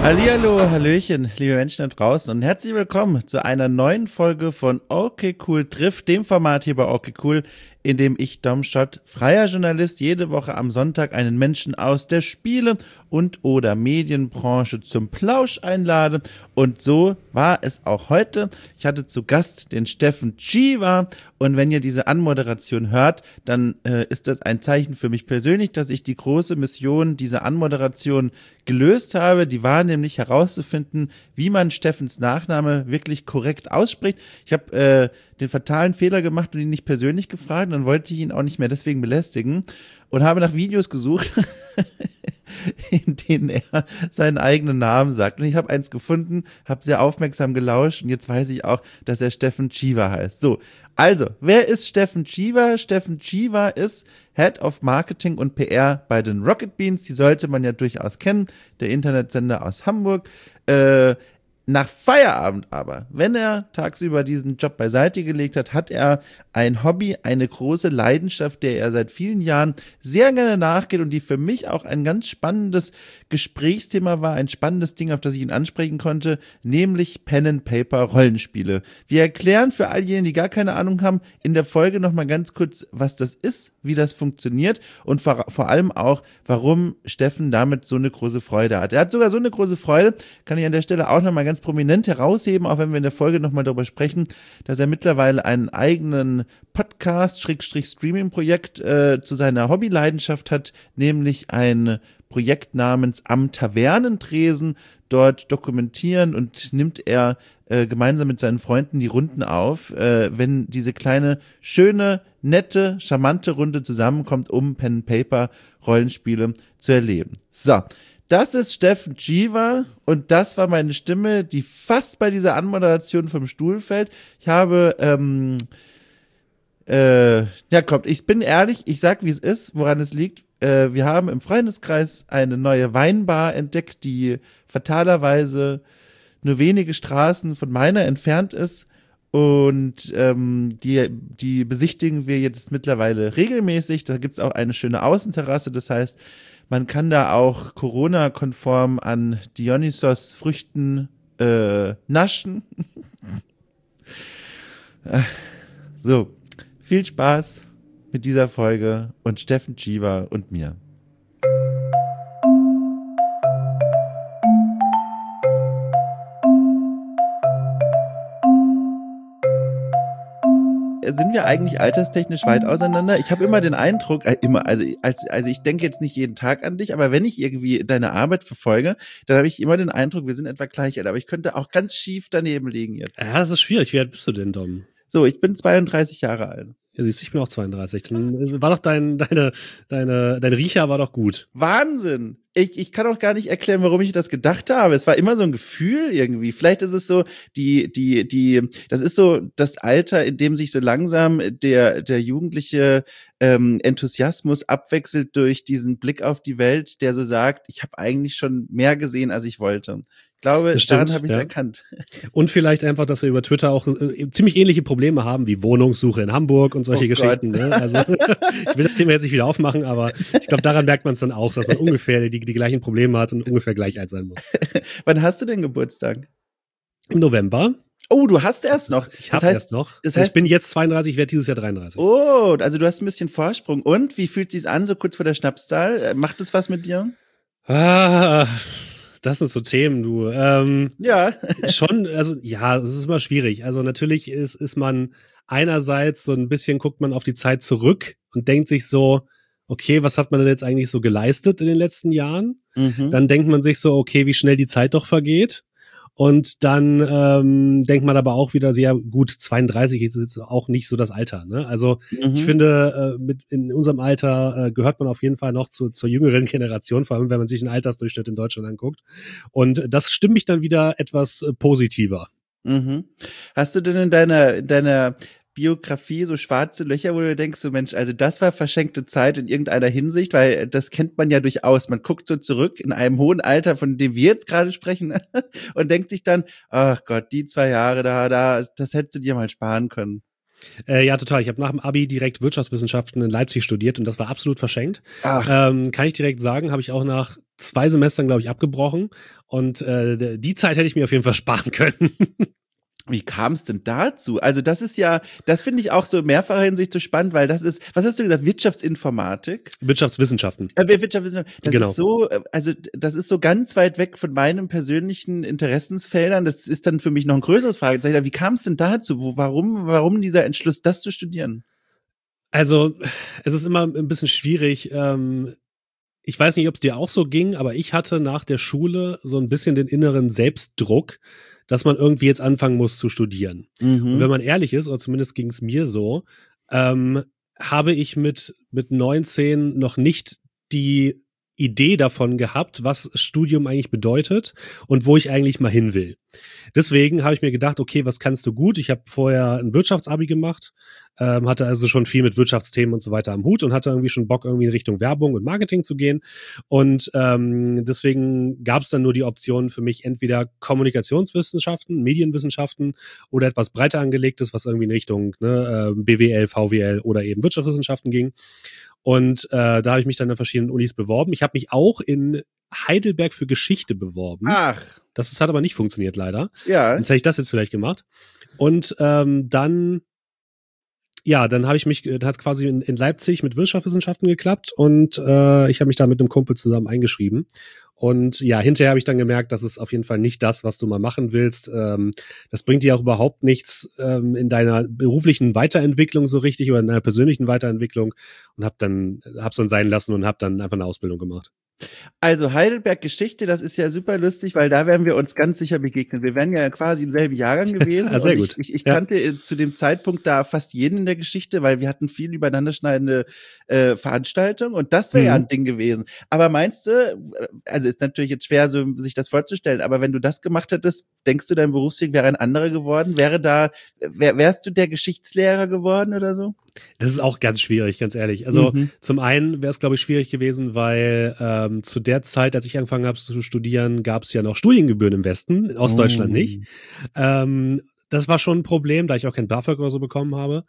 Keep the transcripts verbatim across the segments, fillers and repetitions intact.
Hallihallo, Hallöchen, liebe Menschen da draußen und herzlich willkommen zu einer neuen Folge von Okay Cool trifft, dem Format hier bei Okay Cool, in dem ich, Dom Schott, freier Journalist, jede Woche am Sonntag einen Menschen aus der Spiele- und oder Medienbranche zum Plausch einlade. Und so war es auch heute. Ich hatte zu Gast den Steffen Chiva und wenn ihr diese Anmoderation hört, dann äh, ist das ein Zeichen für mich persönlich, dass ich die große Mission dieser Anmoderation gelöst habe. Die war nämlich herauszufinden, wie man Steffens Nachname wirklich korrekt ausspricht. Ich habe äh, den fatalen Fehler gemacht und ihn nicht persönlich gefragt, dann wollte ich ihn auch nicht mehr deswegen belästigen und habe nach Videos gesucht, in denen er seinen eigenen Namen sagt. Und ich habe eins gefunden, habe sehr aufmerksam gelauscht und jetzt weiß ich auch, dass er Steffen Chiva heißt. So, also, wer ist Steffen Chiva? Steffen Chiva ist Head of Marketing und P R bei den Rocket Beans. Die sollte man ja durchaus kennen, der Internetsender aus Hamburg. Äh, Nach Feierabend aber, wenn er tagsüber diesen Job beiseite gelegt hat, hat er ein Hobby, eine große Leidenschaft, der er seit vielen Jahren sehr gerne nachgeht und die für mich auch ein ganz spannendes Gesprächsthema war, ein spannendes Ding, auf das ich ihn ansprechen konnte, nämlich Pen-and-Paper-Rollenspiele. Wir erklären für all jene, die gar keine Ahnung haben, in der Folge nochmal ganz kurz, was das ist, wie das funktioniert und vor, vor allem auch, warum Steffen damit so eine große Freude hat. Er hat sogar so eine große Freude, kann ich an der Stelle auch nochmal ganz prominent herausheben, auch wenn wir in der Folge nochmal darüber sprechen, dass er mittlerweile einen eigenen Podcast, Schrägstrich Streaming-Projekt äh, zu seiner Hobbyleidenschaft hat, nämlich ein Projekt namens Am Tavernentresen. Dort dokumentieren und nimmt er äh, gemeinsam mit seinen Freunden die Runden auf, äh, wenn diese kleine, schöne, nette, charmante Runde zusammenkommt, um Pen-and-Paper-Rollenspiele zu erleben. So. Das ist Steffen Chiva und das war meine Stimme, die fast bei dieser Anmoderation vom Stuhl fällt. Ich habe, ähm, äh, ja kommt, ich bin ehrlich, ich sag wie es ist, woran es liegt. Äh, wir haben im Freundeskreis eine neue Weinbar entdeckt, die fatalerweise nur wenige Straßen von meiner entfernt ist. Und ähm, die, die besichtigen wir jetzt mittlerweile regelmäßig. Da gibt's auch eine schöne Außenterrasse, das heißt, man kann da auch Corona-konform an Dionysos-Früchten äh, naschen. So, viel Spaß mit dieser Folge und Steffen Chiva und mir. Sind wir eigentlich alterstechnisch weit auseinander? Ich habe immer den Eindruck, äh, immer, also als, also ich denke jetzt nicht jeden Tag an dich, aber wenn ich irgendwie deine Arbeit verfolge, dann habe ich immer den Eindruck, wir sind etwa gleich alt, aber ich könnte auch ganz schief daneben liegen jetzt. Ja, das ist schwierig. Wie alt bist du denn, Dom? So, ich bin zweiunddreißig Jahre alt. Ja, siehst du, ich bin auch zweiunddreißig. Dann war doch dein, deine, deine, dein Riecher war doch gut. Wahnsinn! Ich, ich kann auch gar nicht erklären, warum ich das gedacht habe. Es war immer so ein Gefühl irgendwie. Vielleicht ist es so, die, die, die, das ist so das Alter, in dem sich so langsam der, der jugendliche ähm, Enthusiasmus abwechselt durch diesen Blick auf die Welt, der so sagt, ich habe eigentlich schon mehr gesehen, als ich wollte. Ich glaube, daran habe ich es ja. erkannt. Und vielleicht einfach, dass wir über Twitter auch äh, ziemlich ähnliche Probleme haben, wie Wohnungssuche in Hamburg und solche oh Geschichten. Ne? Also ich will das Thema jetzt nicht wieder aufmachen, aber ich glaube, daran merkt man es dann auch, dass man ungefähr die, die gleichen Probleme hat und ungefähr gleich alt sein muss. Wann hast du denn Geburtstag? Im November. Oh, du hast erst noch. Ich habe erst noch. Das heißt, ich bin jetzt zweiunddreißig, ich werde dieses Jahr dreiunddreißig. Oh, also du hast ein bisschen Vorsprung. Und wie fühlt sich's an, so kurz vor der Schnapszahl? Macht es was mit dir? Ah, das sind so Themen, du. Ähm, ja. Schon, also ja, es ist immer schwierig. Also natürlich ist, ist man einerseits so ein bisschen, guckt man auf die Zeit zurück und denkt sich so, okay, was hat man denn jetzt eigentlich so geleistet in den letzten Jahren? Mhm. Dann denkt man sich so, okay, wie schnell die Zeit doch vergeht. Und dann ähm, denkt man aber auch wieder, ja gut, zweiunddreißig ist jetzt auch nicht so das Alter. Ne? Also mhm. ich finde, äh, mit in unserem Alter äh, gehört man auf jeden Fall noch zu, zur jüngeren Generation, vor allem wenn man sich den Altersdurchschnitt in Deutschland anguckt. Und das stimmt mich dann wieder etwas äh, positiver. Mhm. Hast du denn in deiner, in deiner Biografie so schwarze Löcher, wo du denkst, so Mensch, also das war verschenkte Zeit in irgendeiner Hinsicht, weil das kennt man ja durchaus. Man guckt so zurück in einem hohen Alter, von dem wir jetzt gerade sprechen, und denkt sich dann, ach Gott, die zwei Jahre da, da, das hättest du dir mal sparen können. Äh, ja, total. Ich habe nach dem Abi direkt Wirtschaftswissenschaften in Leipzig studiert und das war absolut verschenkt. Ähm, kann ich direkt sagen, habe ich auch nach zwei Semestern, glaube ich, abgebrochen. Und äh, die Zeit hätte ich mir auf jeden Fall sparen können. Wie kam es denn dazu? Also das ist ja, das finde ich auch so in mehrfacher Hinsicht so spannend, weil das ist, was hast du gesagt, Wirtschaftsinformatik? Wirtschaftswissenschaften. Äh, Wirtschaftswissenschaften. Das Genau. ist so, also das ist so ganz weit weg von meinen persönlichen Interessensfeldern. Das ist dann für mich noch ein größeres Fragezeichen. Wie kam es denn dazu? Wo, warum, warum dieser Entschluss, das zu studieren? Also es ist immer ein bisschen schwierig. Ähm, ich weiß nicht, ob es dir auch so ging, aber ich hatte nach der Schule so ein bisschen den inneren Selbstdruck, dass man irgendwie jetzt anfangen muss zu studieren. Mhm. Und wenn man ehrlich ist, oder zumindest ging es mir so, ähm, habe ich mit, mit neunzehn noch nicht die Idee davon gehabt, was Studium eigentlich bedeutet und wo ich eigentlich mal hin will. Deswegen habe ich mir gedacht, okay, was kannst du gut? Ich habe vorher ein Wirtschaftsabi gemacht, ähm, hatte also schon viel mit Wirtschaftsthemen und so weiter am Hut und hatte irgendwie schon Bock, irgendwie in Richtung Werbung und Marketing zu gehen. Und ähm, deswegen gab es dann nur die Option für mich, entweder Kommunikationswissenschaften, Medienwissenschaften oder etwas breiter angelegtes, was irgendwie in Richtung ne, äh, B W L, V W L oder eben Wirtschaftswissenschaften ging. Und äh, da habe ich mich dann an verschiedenen Unis beworben. Ich habe mich auch in Heidelberg für Geschichte beworben. Ach. Das, das hat aber nicht funktioniert, leider. Ja. Sonst hätte ich das jetzt vielleicht gemacht. Und ähm, dann, ja, dann habe ich mich, dann hat es quasi in, in Leipzig mit Wirtschaftswissenschaften geklappt und äh, ich habe mich da mit einem Kumpel zusammen eingeschrieben. Und ja, hinterher habe ich dann gemerkt, das ist auf jeden Fall nicht das, was du mal machen willst. Ähm, das bringt dir auch überhaupt nichts ähm, in deiner beruflichen Weiterentwicklung so richtig oder in deiner persönlichen Weiterentwicklung und habe dann, hab's dann sein lassen und habe dann einfach eine Ausbildung gemacht. Also Heidelberg Geschichte, das ist ja super lustig, weil da werden wir uns ganz sicher begegnen. Wir wären ja quasi im selben Jahrgang gewesen. Ah, sehr und gut. Ich, ich, ich ja. kannte zu dem Zeitpunkt da fast jeden in der Geschichte, weil wir hatten viel übereinanderschneidende äh, Veranstaltungen und das wäre mhm. ja ein Ding gewesen. Aber meinst du, also ist natürlich jetzt schwer, so sich das vorzustellen, aber wenn du das gemacht hättest, denkst du, dein Berufsweg wäre ein anderer geworden? Wäre da, wär, wärst du der Geschichtslehrer geworden oder so? Das ist auch ganz schwierig, ganz ehrlich. Also mhm. zum einen wäre es, glaube ich, schwierig gewesen, weil ähm, zu der Zeit, als ich angefangen habe zu studieren, gab es ja noch Studiengebühren im Westen, in Ostdeutschland oh. nicht. Ähm, das war schon ein Problem, da ich auch kein BAföG oder so bekommen habe.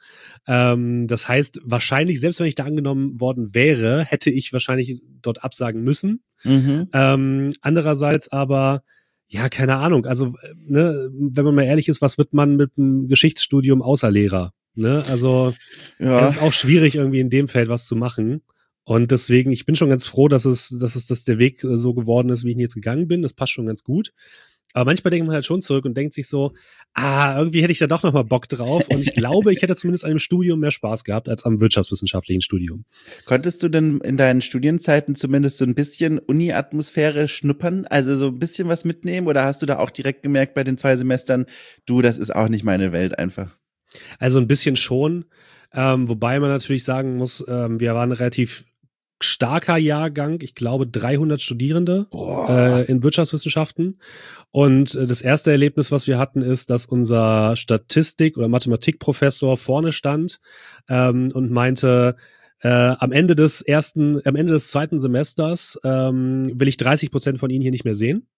Ähm, das heißt, wahrscheinlich, selbst wenn ich da angenommen worden wäre, hätte ich wahrscheinlich dort absagen müssen. Mhm. Ähm, andererseits aber ja, keine Ahnung. Also, ne, wenn man mal ehrlich ist, was wird man mit einem Geschichtsstudium außer Lehrer? Ne, also ja. Es ist auch schwierig, irgendwie in dem Feld was zu machen. Und deswegen, ich bin schon ganz froh, dass es, dass es, dass der Weg so geworden ist, wie ich ihn jetzt gegangen bin. Das passt schon ganz gut. Aber manchmal denkt man halt schon zurück und denkt sich so, ah, irgendwie hätte ich da doch noch mal Bock drauf. Und ich glaube, ich hätte zumindest an dem Studium mehr Spaß gehabt als am wirtschaftswissenschaftlichen Studium. Konntest du denn in deinen Studienzeiten zumindest so ein bisschen Uni-Atmosphäre schnuppern? Also so ein bisschen was mitnehmen? Oder hast du da auch direkt gemerkt bei den zwei Semestern, du, das ist auch nicht meine Welt einfach? Also ein bisschen schon. Ähm, wobei man natürlich sagen muss, ähm, wir waren relativ starker Jahrgang, ich glaube dreihundert Studierende äh, in Wirtschaftswissenschaften. Und äh, das erste Erlebnis, was wir hatten, ist, dass unser Statistik- oder Mathematikprofessor vorne stand ähm, und meinte, äh, am Ende des ersten, am Ende des zweiten Semesters ähm, will ich dreißig Prozent von Ihnen hier nicht mehr sehen.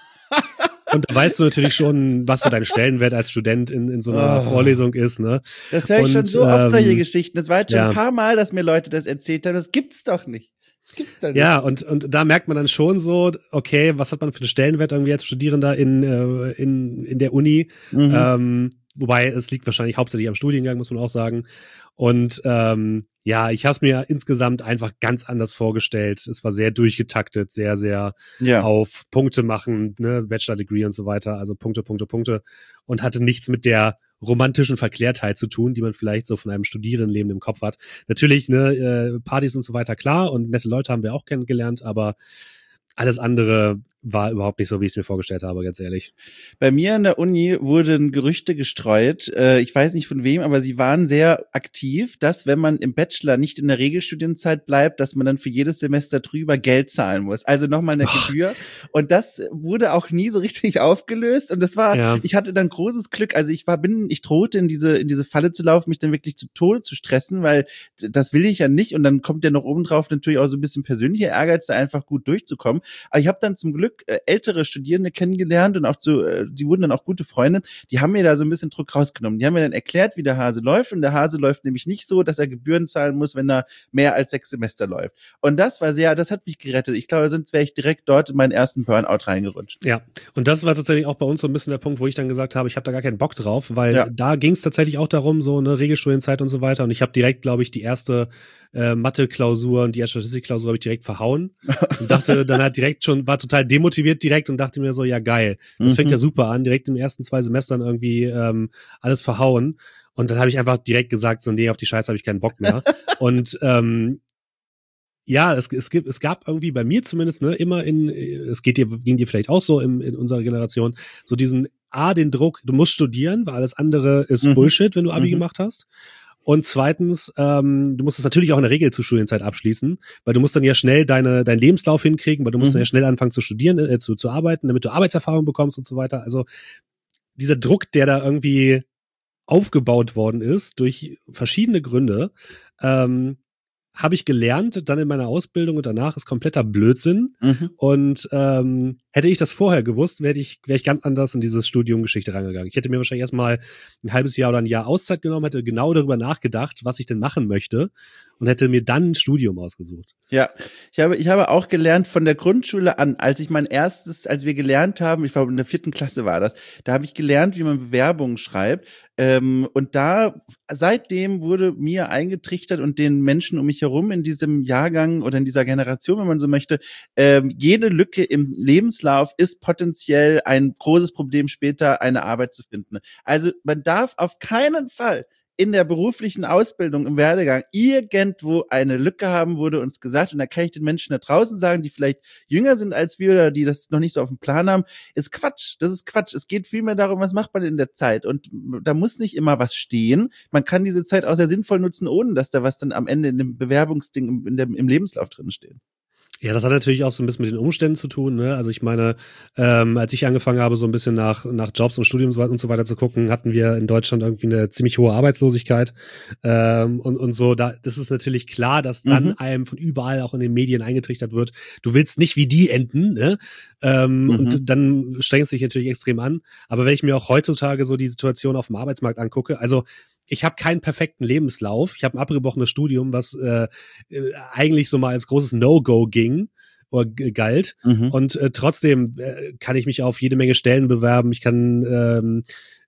Und da weißt du natürlich schon, was so dein Stellenwert als Student in, in so einer oh. Vorlesung ist, ne? Das höre ich und, schon so oft ähm, solche Geschichten. Das war jetzt schon ja. ein paar Mal, dass mir Leute das erzählt haben. Das gibt's doch nicht. Das gibt's doch nicht. Ja, und, und da merkt man dann schon so, okay, was hat man für einen Stellenwert irgendwie als Studierender in, äh, in, in der Uni? Mhm. Ähm, wobei es liegt wahrscheinlich hauptsächlich am Studiengang, muss man auch sagen. Und ähm, ja, ich habe es mir insgesamt einfach ganz anders vorgestellt. Es war sehr durchgetaktet, sehr, sehr ja. auf Punkte machen, ne, Bachelor-Degree und so weiter, also Punkte, Punkte, Punkte und hatte nichts mit der romantischen Verklärtheit zu tun, die man vielleicht so von einem Studierendenleben im Kopf hat. Natürlich, ne, äh, Partys und so weiter, klar, und nette Leute haben wir auch kennengelernt, aber alles andere war überhaupt nicht so, wie ich es mir vorgestellt habe, ganz ehrlich. Bei mir an der Uni wurden Gerüchte gestreut, äh, ich weiß nicht von wem, aber sie waren sehr aktiv, dass wenn man im Bachelor nicht in der Regelstudienzeit bleibt, dass man dann für jedes Semester drüber Geld zahlen muss. Also nochmal eine oh. Gebühr. Und das wurde auch nie so richtig aufgelöst. Und das war, ja. ich hatte dann großes Glück. Also ich war, bin, ich drohte in diese, in diese Falle zu laufen, mich dann wirklich zu Tode zu stressen, weil das will ich ja nicht. Und dann kommt ja noch obendrauf natürlich auch so ein bisschen persönlicher Ehrgeiz, da einfach gut durchzukommen. Aber ich habe dann zum Glück Glück äh, ältere Studierende kennengelernt und auch zu, äh, die wurden dann auch gute Freunde. Die haben mir da so ein bisschen Druck rausgenommen. Die haben mir dann erklärt, wie der Hase läuft und der Hase läuft nämlich nicht so, dass er Gebühren zahlen muss, wenn er mehr als sechs Semester läuft. Und das war sehr, das hat mich gerettet. Ich glaube, sonst wäre ich direkt dort in meinen ersten Burnout reingerutscht. Ja, und das war tatsächlich auch bei uns so ein bisschen der Punkt, wo ich dann gesagt habe, ich habe da gar keinen Bock drauf, weil ja. da ging es tatsächlich auch darum, so eine Regelstudienzeit und so weiter. Und ich habe direkt, glaube ich, die erste äh, Mathe-Klausur und die erste Statistik-Klausur habe ich direkt verhauen und dachte dann halt direkt schon, war total demotiviert direkt und dachte mir so, ja geil, das mhm. fängt ja super an, direkt im ersten zwei Semestern irgendwie ähm, alles verhauen. Und dann habe ich einfach direkt gesagt, so nee, auf die Scheiße habe ich keinen Bock mehr. und ähm, ja, es, es gibt, es gab irgendwie bei mir zumindest, ne, immer in, es geht dir, ging dir vielleicht auch so in, in unserer Generation, so diesen, A, den Druck, du musst studieren, weil alles andere ist mhm. Bullshit, wenn du Abi mhm. gemacht hast. Und zweitens, ähm, du musst es natürlich auch in der Regel zur Studienzeit abschließen, weil du musst dann ja schnell deine, deinen Lebenslauf hinkriegen, weil du musst mhm. dann ja schnell anfangen zu studieren, äh, zu, zu arbeiten, damit du Arbeitserfahrung bekommst und so weiter. Also, dieser Druck, der da irgendwie aufgebaut worden ist, durch verschiedene Gründe, ähm, habe ich gelernt, dann in meiner Ausbildung und danach ist kompletter Blödsinn. Mhm. Und ähm, hätte ich das vorher gewusst, wäre ich, wäre ich ganz anders in dieses Studium Geschichte rangegangen. Ich hätte mir wahrscheinlich erstmal ein halbes Jahr oder ein Jahr Auszeit genommen, hätte genau darüber nachgedacht, was ich denn machen möchte und hätte mir dann ein Studium ausgesucht. Ja, ich habe, ich habe auch gelernt von der Grundschule an, als ich mein erstes, als wir gelernt haben, ich glaube in der vierten Klasse war das, da habe ich gelernt, wie man Bewerbungen schreibt. Ähm, und da, seitdem wurde mir eingetrichtert und den Menschen um mich herum in diesem Jahrgang oder in dieser Generation, wenn man so möchte, ähm, jede Lücke im Lebenslauf ist potenziell ein großes Problem später, eine Arbeit zu finden. Also man darf auf keinen Fall in der beruflichen Ausbildung, im Werdegang irgendwo eine Lücke haben, wurde uns gesagt. Und da kann ich den Menschen da draußen sagen, die vielleicht jünger sind als wir oder die das noch nicht so auf dem Plan haben, ist Quatsch. Das ist Quatsch. Es geht vielmehr darum, was macht man in der Zeit. Und da muss nicht immer was stehen. Man kann diese Zeit auch sehr sinnvoll nutzen, ohne dass da was dann am Ende in dem Bewerbungsding, in dem, im Lebenslauf drin steht. Ja, das hat natürlich auch so ein bisschen mit den Umständen zu tun, ne? Also ich meine, ähm, als ich angefangen habe, so ein bisschen nach nach Jobs und Studiums und so weiter zu gucken, hatten wir in Deutschland irgendwie eine ziemlich hohe Arbeitslosigkeit ähm, und und so. Da, das ist natürlich klar, dass dann mhm. einem von überall auch in den Medien eingetrichtert wird, du willst nicht wie die enden, ne? Ähm, mhm. Und dann strengst du dich natürlich extrem an. Aber wenn ich mir auch heutzutage so die Situation auf dem Arbeitsmarkt angucke, also ich habe keinen perfekten Lebenslauf. Ich habe ein abgebrochenes Studium, was äh, eigentlich so mal als großes No-Go ging oder galt. Mhm. Und äh, trotzdem äh, kann ich mich auf jede Menge Stellen bewerben. Ich kann, ähm,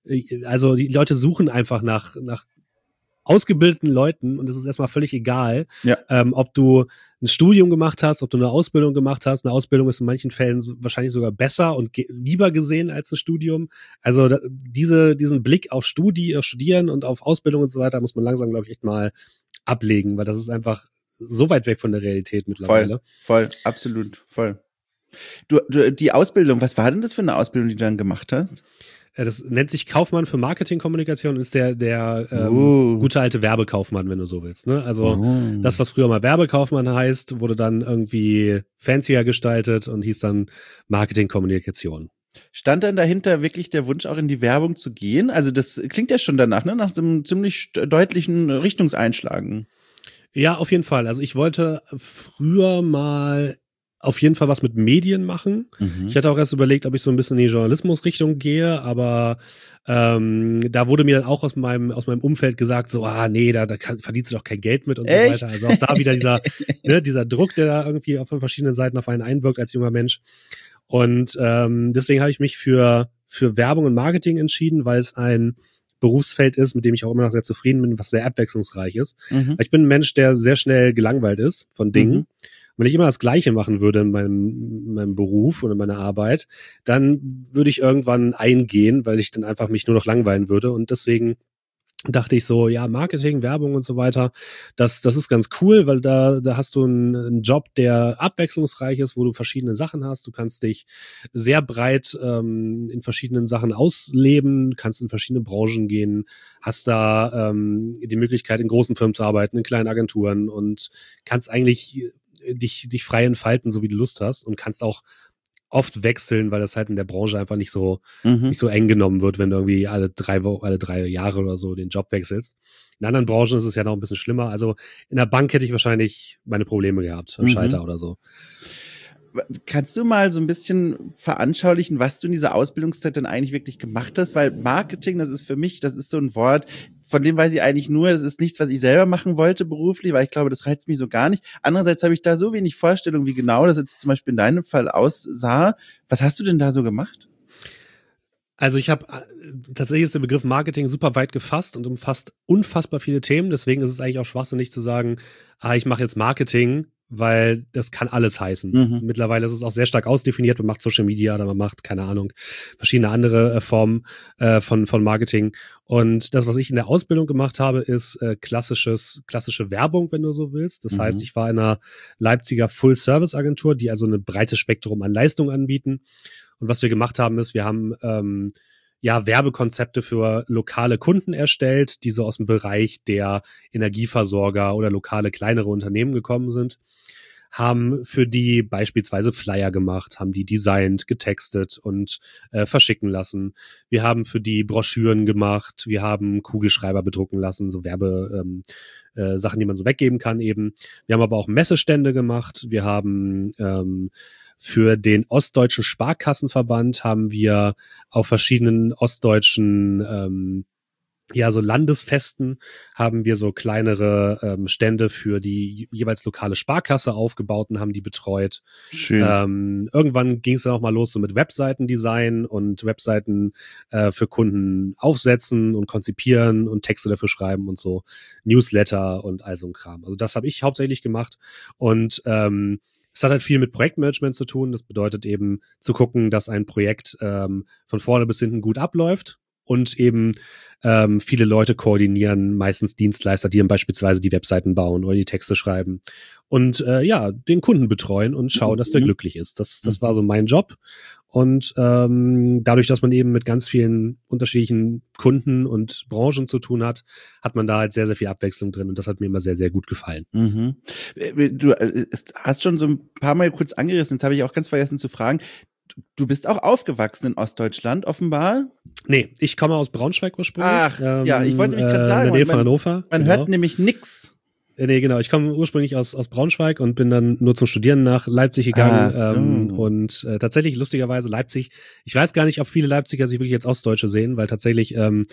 also die Leute suchen einfach nach nach ausgebildeten Leuten und es ist erstmal völlig egal, ja. ähm, ob du ein Studium gemacht hast, ob du eine Ausbildung gemacht hast. Eine Ausbildung ist in manchen Fällen wahrscheinlich sogar besser und ge- lieber gesehen als ein Studium. Also da, diese diesen Blick auf Studi- auf Studieren und auf Ausbildung und so weiter muss man langsam, glaube ich, echt mal ablegen, weil das ist einfach so weit weg von der Realität mittlerweile. Voll, voll, absolut, voll. Du, du, die Ausbildung, was war denn das für eine Ausbildung, die du dann gemacht hast? Das nennt sich Kaufmann für Marketingkommunikation, ist der der ähm, uh. gute alte Werbekaufmann, wenn du so willst. Ne? Also uh. das, was früher mal Werbekaufmann heißt, wurde dann irgendwie fancier gestaltet und hieß dann Marketingkommunikation. Stand dann dahinter wirklich der Wunsch, auch in die Werbung zu gehen? Also das klingt ja schon danach, ne? Nach so einem ziemlich deutlichen Richtungseinschlagen. Ja, auf jeden Fall. Also ich wollte früher mal auf jeden Fall was mit Medien machen. Mhm. Ich hatte auch erst überlegt, ob ich so ein bisschen in die Journalismusrichtung gehe, aber ähm, da wurde mir dann auch aus meinem aus meinem Umfeld gesagt, so, ah nee, da, da kann, verdienst du doch kein Geld mit und Echt? so weiter. Also auch da wieder dieser ne, dieser Druck, der da irgendwie von verschiedenen Seiten auf einen einwirkt als junger Mensch. Und ähm, deswegen habe ich mich für für Werbung und Marketing entschieden, weil es ein Berufsfeld ist, mit dem ich auch immer noch sehr zufrieden bin, was sehr abwechslungsreich ist. Mhm. Ich bin ein Mensch, der sehr schnell gelangweilt ist von Dingen. Mhm. Wenn ich immer das Gleiche machen würde in meinem, in meinem Beruf oder in meiner Arbeit, dann würde ich irgendwann eingehen, weil ich dann einfach mich nur noch langweilen würde. Und deswegen dachte ich so, ja, Marketing, Werbung und so weiter, das, das ist ganz cool, weil da, da hast du einen, einen Job, der abwechslungsreich ist, wo du verschiedene Sachen hast. Du kannst dich sehr breit ähm, in verschiedenen Sachen ausleben, kannst in verschiedene Branchen gehen, hast da ähm, die Möglichkeit, in großen Firmen zu arbeiten, in kleinen Agenturen und kannst eigentlich dich, dich frei entfalten, so wie du Lust hast und kannst auch oft wechseln, weil das halt in der Branche einfach nicht so, mhm. nicht so eng genommen wird, wenn du irgendwie alle drei Wochen, alle drei Jahre oder so den Job wechselst. In anderen Branchen ist es ja noch ein bisschen schlimmer. Also in der Bank hätte ich wahrscheinlich meine Probleme gehabt, am mhm. Schalter oder so. Kannst du mal so ein bisschen veranschaulichen, was du in dieser Ausbildungszeit dann eigentlich wirklich gemacht hast? Weil Marketing, das ist für mich, das ist so ein Wort, von dem weiß ich eigentlich nur, das ist nichts, was ich selber machen wollte beruflich, weil ich glaube, das reizt mich so gar nicht. Andererseits habe ich da so wenig Vorstellung, wie genau das jetzt zum Beispiel in deinem Fall aussah. Was hast du denn da so gemacht? Also ich habe, tatsächlich ist der Begriff Marketing super weit gefasst und umfasst unfassbar viele Themen. Deswegen ist es eigentlich auch schwachsinnig zu sagen, ah, ich mache jetzt Marketing, weil das kann alles heißen. Mhm. Mittlerweile ist es auch sehr stark ausdefiniert. Man macht Social Media oder man macht, keine Ahnung, verschiedene andere äh, Formen äh, von von Marketing. Und das, was ich in der Ausbildung gemacht habe, ist äh, klassisches klassische Werbung, wenn du so willst. Das Mhm. heißt, ich war in einer Leipziger Full-Service-Agentur, die also ein breites Spektrum an Leistungen anbieten. Und was wir gemacht haben, ist, wir haben ähm, ja Werbekonzepte für lokale Kunden erstellt, die so aus dem Bereich der Energieversorger oder lokale kleinere Unternehmen gekommen sind, haben für die beispielsweise Flyer gemacht, haben die designt, getextet und äh, verschicken lassen. Wir haben für die Broschüren gemacht, wir haben Kugelschreiber bedrucken lassen, so Werbe ähm, äh, Sachen, die man so weggeben kann eben. Wir haben aber auch Messestände gemacht, wir haben ähm, für den Ostdeutschen Sparkassenverband haben wir auf verschiedenen ostdeutschen ähm, ja, so Landesfesten haben wir so kleinere ähm, Stände für die jeweils lokale Sparkasse aufgebaut und haben die betreut. Schön. Ähm, irgendwann ging es dann auch mal los so mit Webseitendesign und Webseiten äh, für Kunden aufsetzen und konzipieren und Texte dafür schreiben und so, Newsletter und all so ein Kram. Also das habe ich hauptsächlich gemacht und ähm, es hat halt viel mit Projektmanagement zu tun. Das bedeutet eben zu gucken, dass ein Projekt ähm, von vorne bis hinten gut abläuft und eben ähm, viele Leute koordinieren, meistens Dienstleister, die dann beispielsweise die Webseiten bauen oder die Texte schreiben und äh, ja, den Kunden betreuen und schauen, dass der glücklich ist. Das, das war so mein Job. Und ähm, dadurch, dass man eben mit ganz vielen unterschiedlichen Kunden und Branchen zu tun hat, hat man da halt sehr, sehr viel Abwechslung drin und das hat mir immer sehr, sehr gut gefallen. Mhm. Du hast schon so ein paar Mal kurz angerissen, jetzt habe ich auch ganz vergessen zu fragen, du bist auch aufgewachsen in Ostdeutschland, offenbar? Nee, ich komme aus Braunschweig ursprünglich. Ach, ähm, ja, ich wollte mich gerade sagen. In der Nähe von man, Hannover. Man genau. hört nämlich nix. Nee, genau. Ich komme ursprünglich aus, aus Braunschweig und bin dann nur zum Studieren nach Leipzig gegangen. Ah, so. ähm, und äh, tatsächlich, lustigerweise, Leipzig, ich weiß gar nicht, ob viele Leipziger sich wirklich als Ostdeutsche sehen, weil tatsächlich ähm,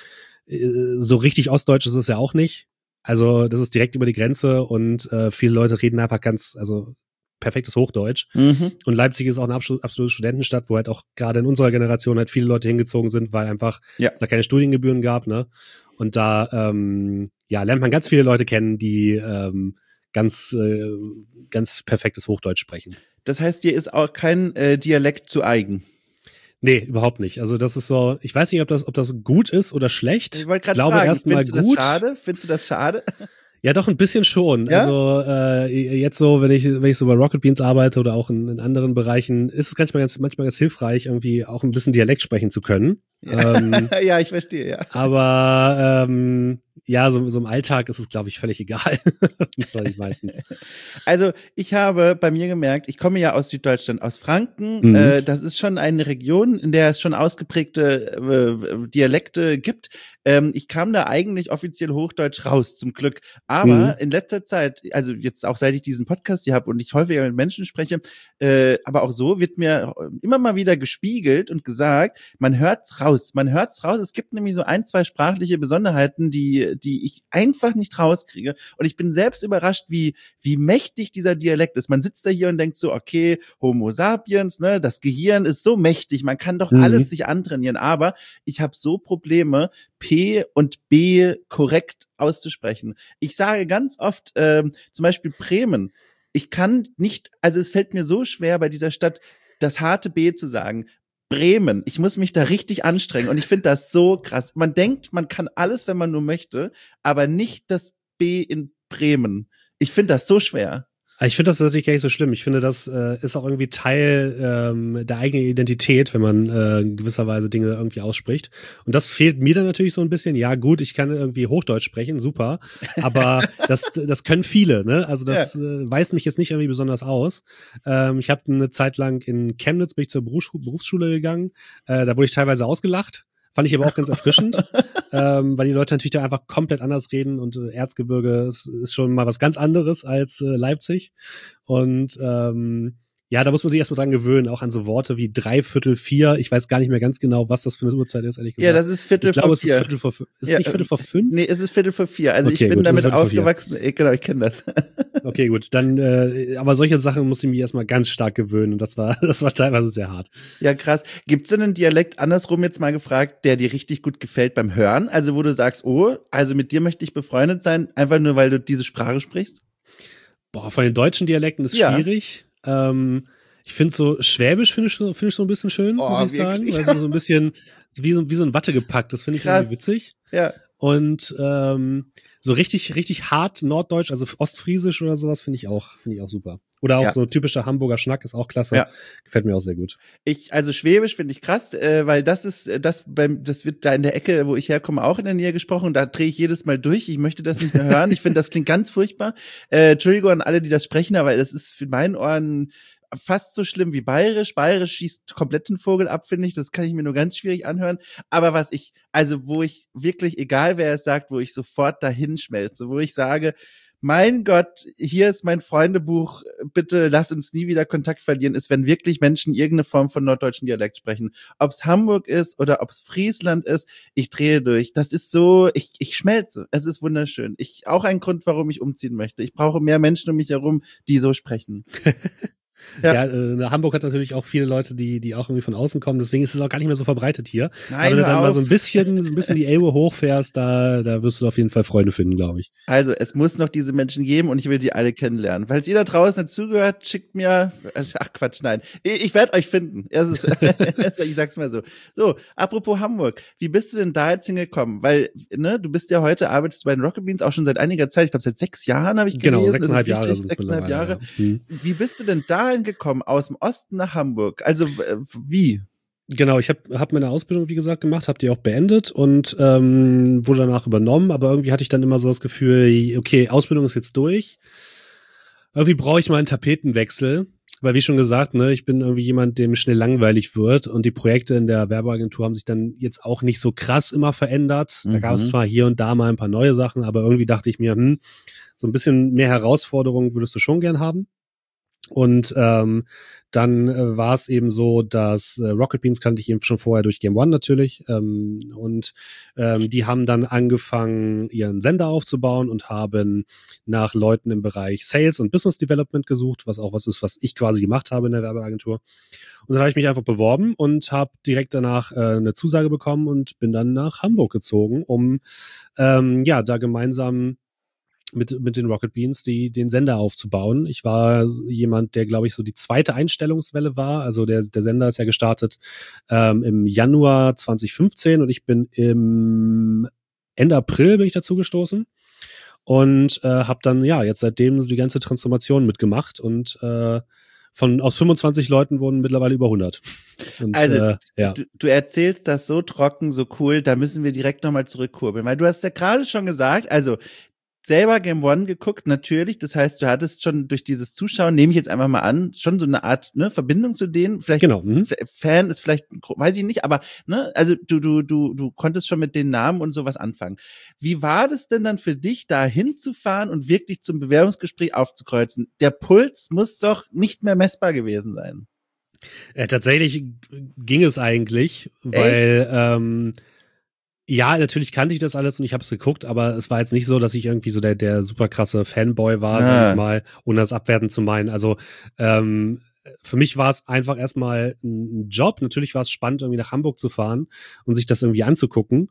so richtig Ostdeutsch ist es ja auch nicht. Also das ist direkt über die Grenze und äh, viele Leute reden einfach ganz, also perfektes Hochdeutsch. Mhm. Und Leipzig ist auch eine absolute Studentenstadt, wo halt auch gerade in unserer Generation halt viele Leute hingezogen sind, weil einfach ja. es da keine Studiengebühren gab, ne? Und da ähm, ja lernt man ganz viele Leute kennen, die ähm, ganz äh, ganz perfektes Hochdeutsch sprechen. Das heißt, dir ist auch kein äh, Dialekt zu eigen? Nee, überhaupt nicht. Also das ist so, ich weiß nicht, ob das ob das gut ist oder schlecht. Ich wollte gerade glaube fragen, erstmal findest du das gut. schade? Findest du das schade? Ja, doch ein bisschen schon. Ja? Also äh, jetzt so, wenn ich wenn ich so bei Rocket Beans arbeite oder auch in, in anderen Bereichen, ist es manchmal ganz manchmal ganz hilfreich, irgendwie auch ein bisschen Dialekt sprechen zu können. Ja, ähm, ja ich verstehe, ja. Aber ähm, ja, so, so im Alltag ist es, glaube ich, völlig egal. meistens. Also ich habe bei mir gemerkt, ich komme ja aus Süddeutschland, aus Franken. Mhm. Äh, das ist schon eine Region, in der es schon ausgeprägte äh, Dialekte gibt. Ähm, ich kam da eigentlich offiziell Hochdeutsch raus, zum Glück. Aber mhm. in letzter Zeit, also jetzt auch seit ich diesen Podcast hier habe und ich häufiger mit Menschen spreche, äh, aber auch so wird mir immer mal wieder gespiegelt und gesagt, man hört's raus, man hört's raus. Es gibt nämlich so ein, zwei sprachliche Besonderheiten, die die ich einfach nicht rauskriege. Und ich bin selbst überrascht, wie wie mächtig dieser Dialekt ist. Man sitzt da hier und denkt so, okay, Homo sapiens, ne, das Gehirn ist so mächtig, man kann doch mhm. alles sich antrainieren. Aber ich habe so Probleme, P und B korrekt auszusprechen. Ich sage ganz oft, ähm, zum Beispiel Bremen. Ich kann nicht, also es fällt mir so schwer, bei dieser Stadt das harte B zu sagen. Bremen. Ich muss mich da richtig anstrengen und ich finde das so krass. Man denkt, man kann alles, wenn man nur möchte, aber nicht das B in Bremen. Ich finde das so schwer. Ich finde das tatsächlich gar nicht so schlimm. Ich finde, das äh, ist auch irgendwie Teil ähm, der eigenen Identität, wenn man äh, in gewisser Weise Dinge irgendwie ausspricht. Und das fehlt mir dann natürlich so ein bisschen. Ja gut, ich kann irgendwie Hochdeutsch sprechen, super. Aber das das können viele, ne? Also das ja. äh, weist mich jetzt nicht irgendwie besonders aus. Ähm, ich habe eine Zeit lang in Chemnitz, bin ich zur Berufs- Berufsschule gegangen. Äh, da wurde ich teilweise ausgelacht. Fand ich aber auch ganz erfrischend, ähm, weil die Leute natürlich da einfach komplett anders reden und äh, Erzgebirge ist, ist schon mal was ganz anderes als äh, Leipzig. Und ähm, Ja, da muss man sich erstmal dran gewöhnen, auch an so Worte wie dreiviertel vier. Ich weiß gar nicht mehr ganz genau, was das für eine Uhrzeit ist, ehrlich gesagt. Ja, das ist Viertel ich glaube, vor es vier. ist Viertel vor fünf. Ist ja, es nicht Viertel vor fünf? Nee, es ist Viertel vor vier. Also okay, ich bin gut, damit aufgewachsen. Genau, ich kenne das. Okay, gut. Dann, äh, aber solche Sachen musste ich mich erstmal ganz stark gewöhnen und das war, das war teilweise sehr hart. Ja, krass. Gibt's denn einen Dialekt, andersrum jetzt mal gefragt, der dir richtig gut gefällt beim Hören? Also wo du sagst, oh, also mit dir möchte ich befreundet sein, einfach nur, weil du diese Sprache sprichst? Boah, von den deutschen Dialekten ist ja. schwierig. Ähm, ich finde so Schwäbisch finde ich, find ich so ein bisschen schön, oh, muss ich wirklich? sagen. Also so ein bisschen wie so, wie so ein Watte gepackt. Das finde ich Krass. irgendwie witzig. Ja. Und ähm, so richtig, richtig hart Norddeutsch, also Ostfriesisch oder sowas, finde ich auch, finde ich auch super. Oder auch ja. so typischer Hamburger Schnack ist auch klasse. Ja. Gefällt mir auch sehr gut. Ich, also Schwäbisch finde ich krass, äh, weil das ist, das beim, das wird da in der Ecke, wo ich herkomme, auch in der Nähe gesprochen. Da drehe ich jedes Mal durch. Ich möchte das nicht mehr hören. Ich finde, das klingt ganz furchtbar. Äh, Entschuldigung an alle, die das sprechen, aber das ist für meinen Ohren fast so schlimm wie Bayerisch. Bayerisch schießt komplett den Vogel ab, finde ich. Das kann ich mir nur ganz schwierig anhören. Aber was ich, also wo ich wirklich, egal wer es sagt, wo ich sofort dahin schmelze, wo ich sage, mein Gott, hier ist mein Freundebuch, bitte lass uns nie wieder Kontakt verlieren, ist, wenn wirklich Menschen irgendeine Form von norddeutschen Dialekt sprechen. Ob es Hamburg ist oder ob es Friesland ist, ich drehe durch. Das ist so, ich, ich schmelze. Es ist wunderschön. Ich, auch ein Grund, warum ich umziehen möchte. Ich brauche mehr Menschen um mich herum, die so sprechen. Ja, ja äh, Hamburg hat natürlich auch viele Leute, die die auch irgendwie von außen kommen, deswegen ist es auch gar nicht mehr so verbreitet hier. Nein, aber wenn du dann auf. mal so ein bisschen so ein bisschen die Elbe hochfährst, da da wirst du auf jeden Fall Freunde finden, glaube ich. Also, es muss noch diese Menschen geben und ich will sie alle kennenlernen. Falls ihr da draußen dazugehört, schickt mir, ach Quatsch, nein, ich, ich werde euch finden. Ist, ich sag's mal so. So, apropos Hamburg, wie bist du denn da jetzt hingekommen? Weil, ne, du bist ja heute, arbeitest du bei den Rocket Beans auch schon seit einiger Zeit, ich glaube seit sechs Jahren habe ich gelesen. Genau, sechseinhalb Jahre. Sechseinhalb Jahre. Ja. Hm. Wie bist du denn da gekommen, aus dem Osten nach Hamburg? Also wie? Genau, ich habe hab meine Ausbildung, wie gesagt, gemacht, habe die auch beendet und ähm, wurde danach übernommen, aber irgendwie hatte ich dann immer so das Gefühl, okay, Ausbildung ist jetzt durch, irgendwie brauche ich mal einen Tapetenwechsel, weil wie schon gesagt, ne, ich bin irgendwie jemand, dem schnell langweilig wird und die Projekte in der Werbeagentur haben sich dann jetzt auch nicht so krass immer verändert. Mhm. Da gab es zwar hier und da mal ein paar neue Sachen, aber irgendwie dachte ich mir, hm, so ein bisschen mehr Herausforderungen würdest du schon gern haben. Und ähm, dann äh, war es eben so, dass äh, Rocket Beans kannte ich eben schon vorher durch Game One natürlich ähm, und ähm, die haben dann angefangen, ihren Sender aufzubauen und haben nach Leuten im Bereich Sales und Business Development gesucht, was auch was ist, was ich quasi gemacht habe in der Werbeagentur. Und dann habe ich mich einfach beworben und habe direkt danach äh, eine Zusage bekommen und bin dann nach Hamburg gezogen, um ähm, ja da gemeinsam mit mit den Rocket Beans die den Sender aufzubauen. Ich war jemand, der, glaube ich, so die zweite Einstellungswelle war. Also der der Sender ist ja gestartet ähm, im Januar zwanzig fünfzehn und ich bin im Ende April bin ich dazu gestoßen und äh, habe dann ja jetzt seitdem die ganze Transformation mitgemacht und äh, von aus fünfundzwanzig Leuten wurden mittlerweile über hundert. Und, also äh, ja. du, du erzählst das so trocken, so cool, da müssen wir direkt nochmal zurückkurbeln, weil du hast ja gerade schon gesagt, also selber Game One geguckt, natürlich. Das heißt, du hattest schon durch dieses Zuschauen, nehme ich jetzt einfach mal an, schon so eine Art ne, Verbindung zu denen. Vielleicht genau. Mhm. Fan ist vielleicht, weiß ich nicht, aber ne, also du du du du konntest schon mit den Namen und sowas anfangen. Wie war das denn dann für dich, da hinzufahren und wirklich zum Bewerbungsgespräch aufzukreuzen? Der Puls muss doch nicht mehr messbar gewesen sein. Ja, tatsächlich ging es eigentlich, weil Echt? ähm, ja, natürlich kannte ich das alles und ich habe es geguckt, aber es war jetzt nicht so, dass ich irgendwie so der der super krasse Fanboy war, ah. sag ich mal, ohne das abwertend zu meinen. Also ähm, für mich war es einfach erstmal ein Job. Natürlich war es spannend, irgendwie nach Hamburg zu fahren und sich das irgendwie anzugucken.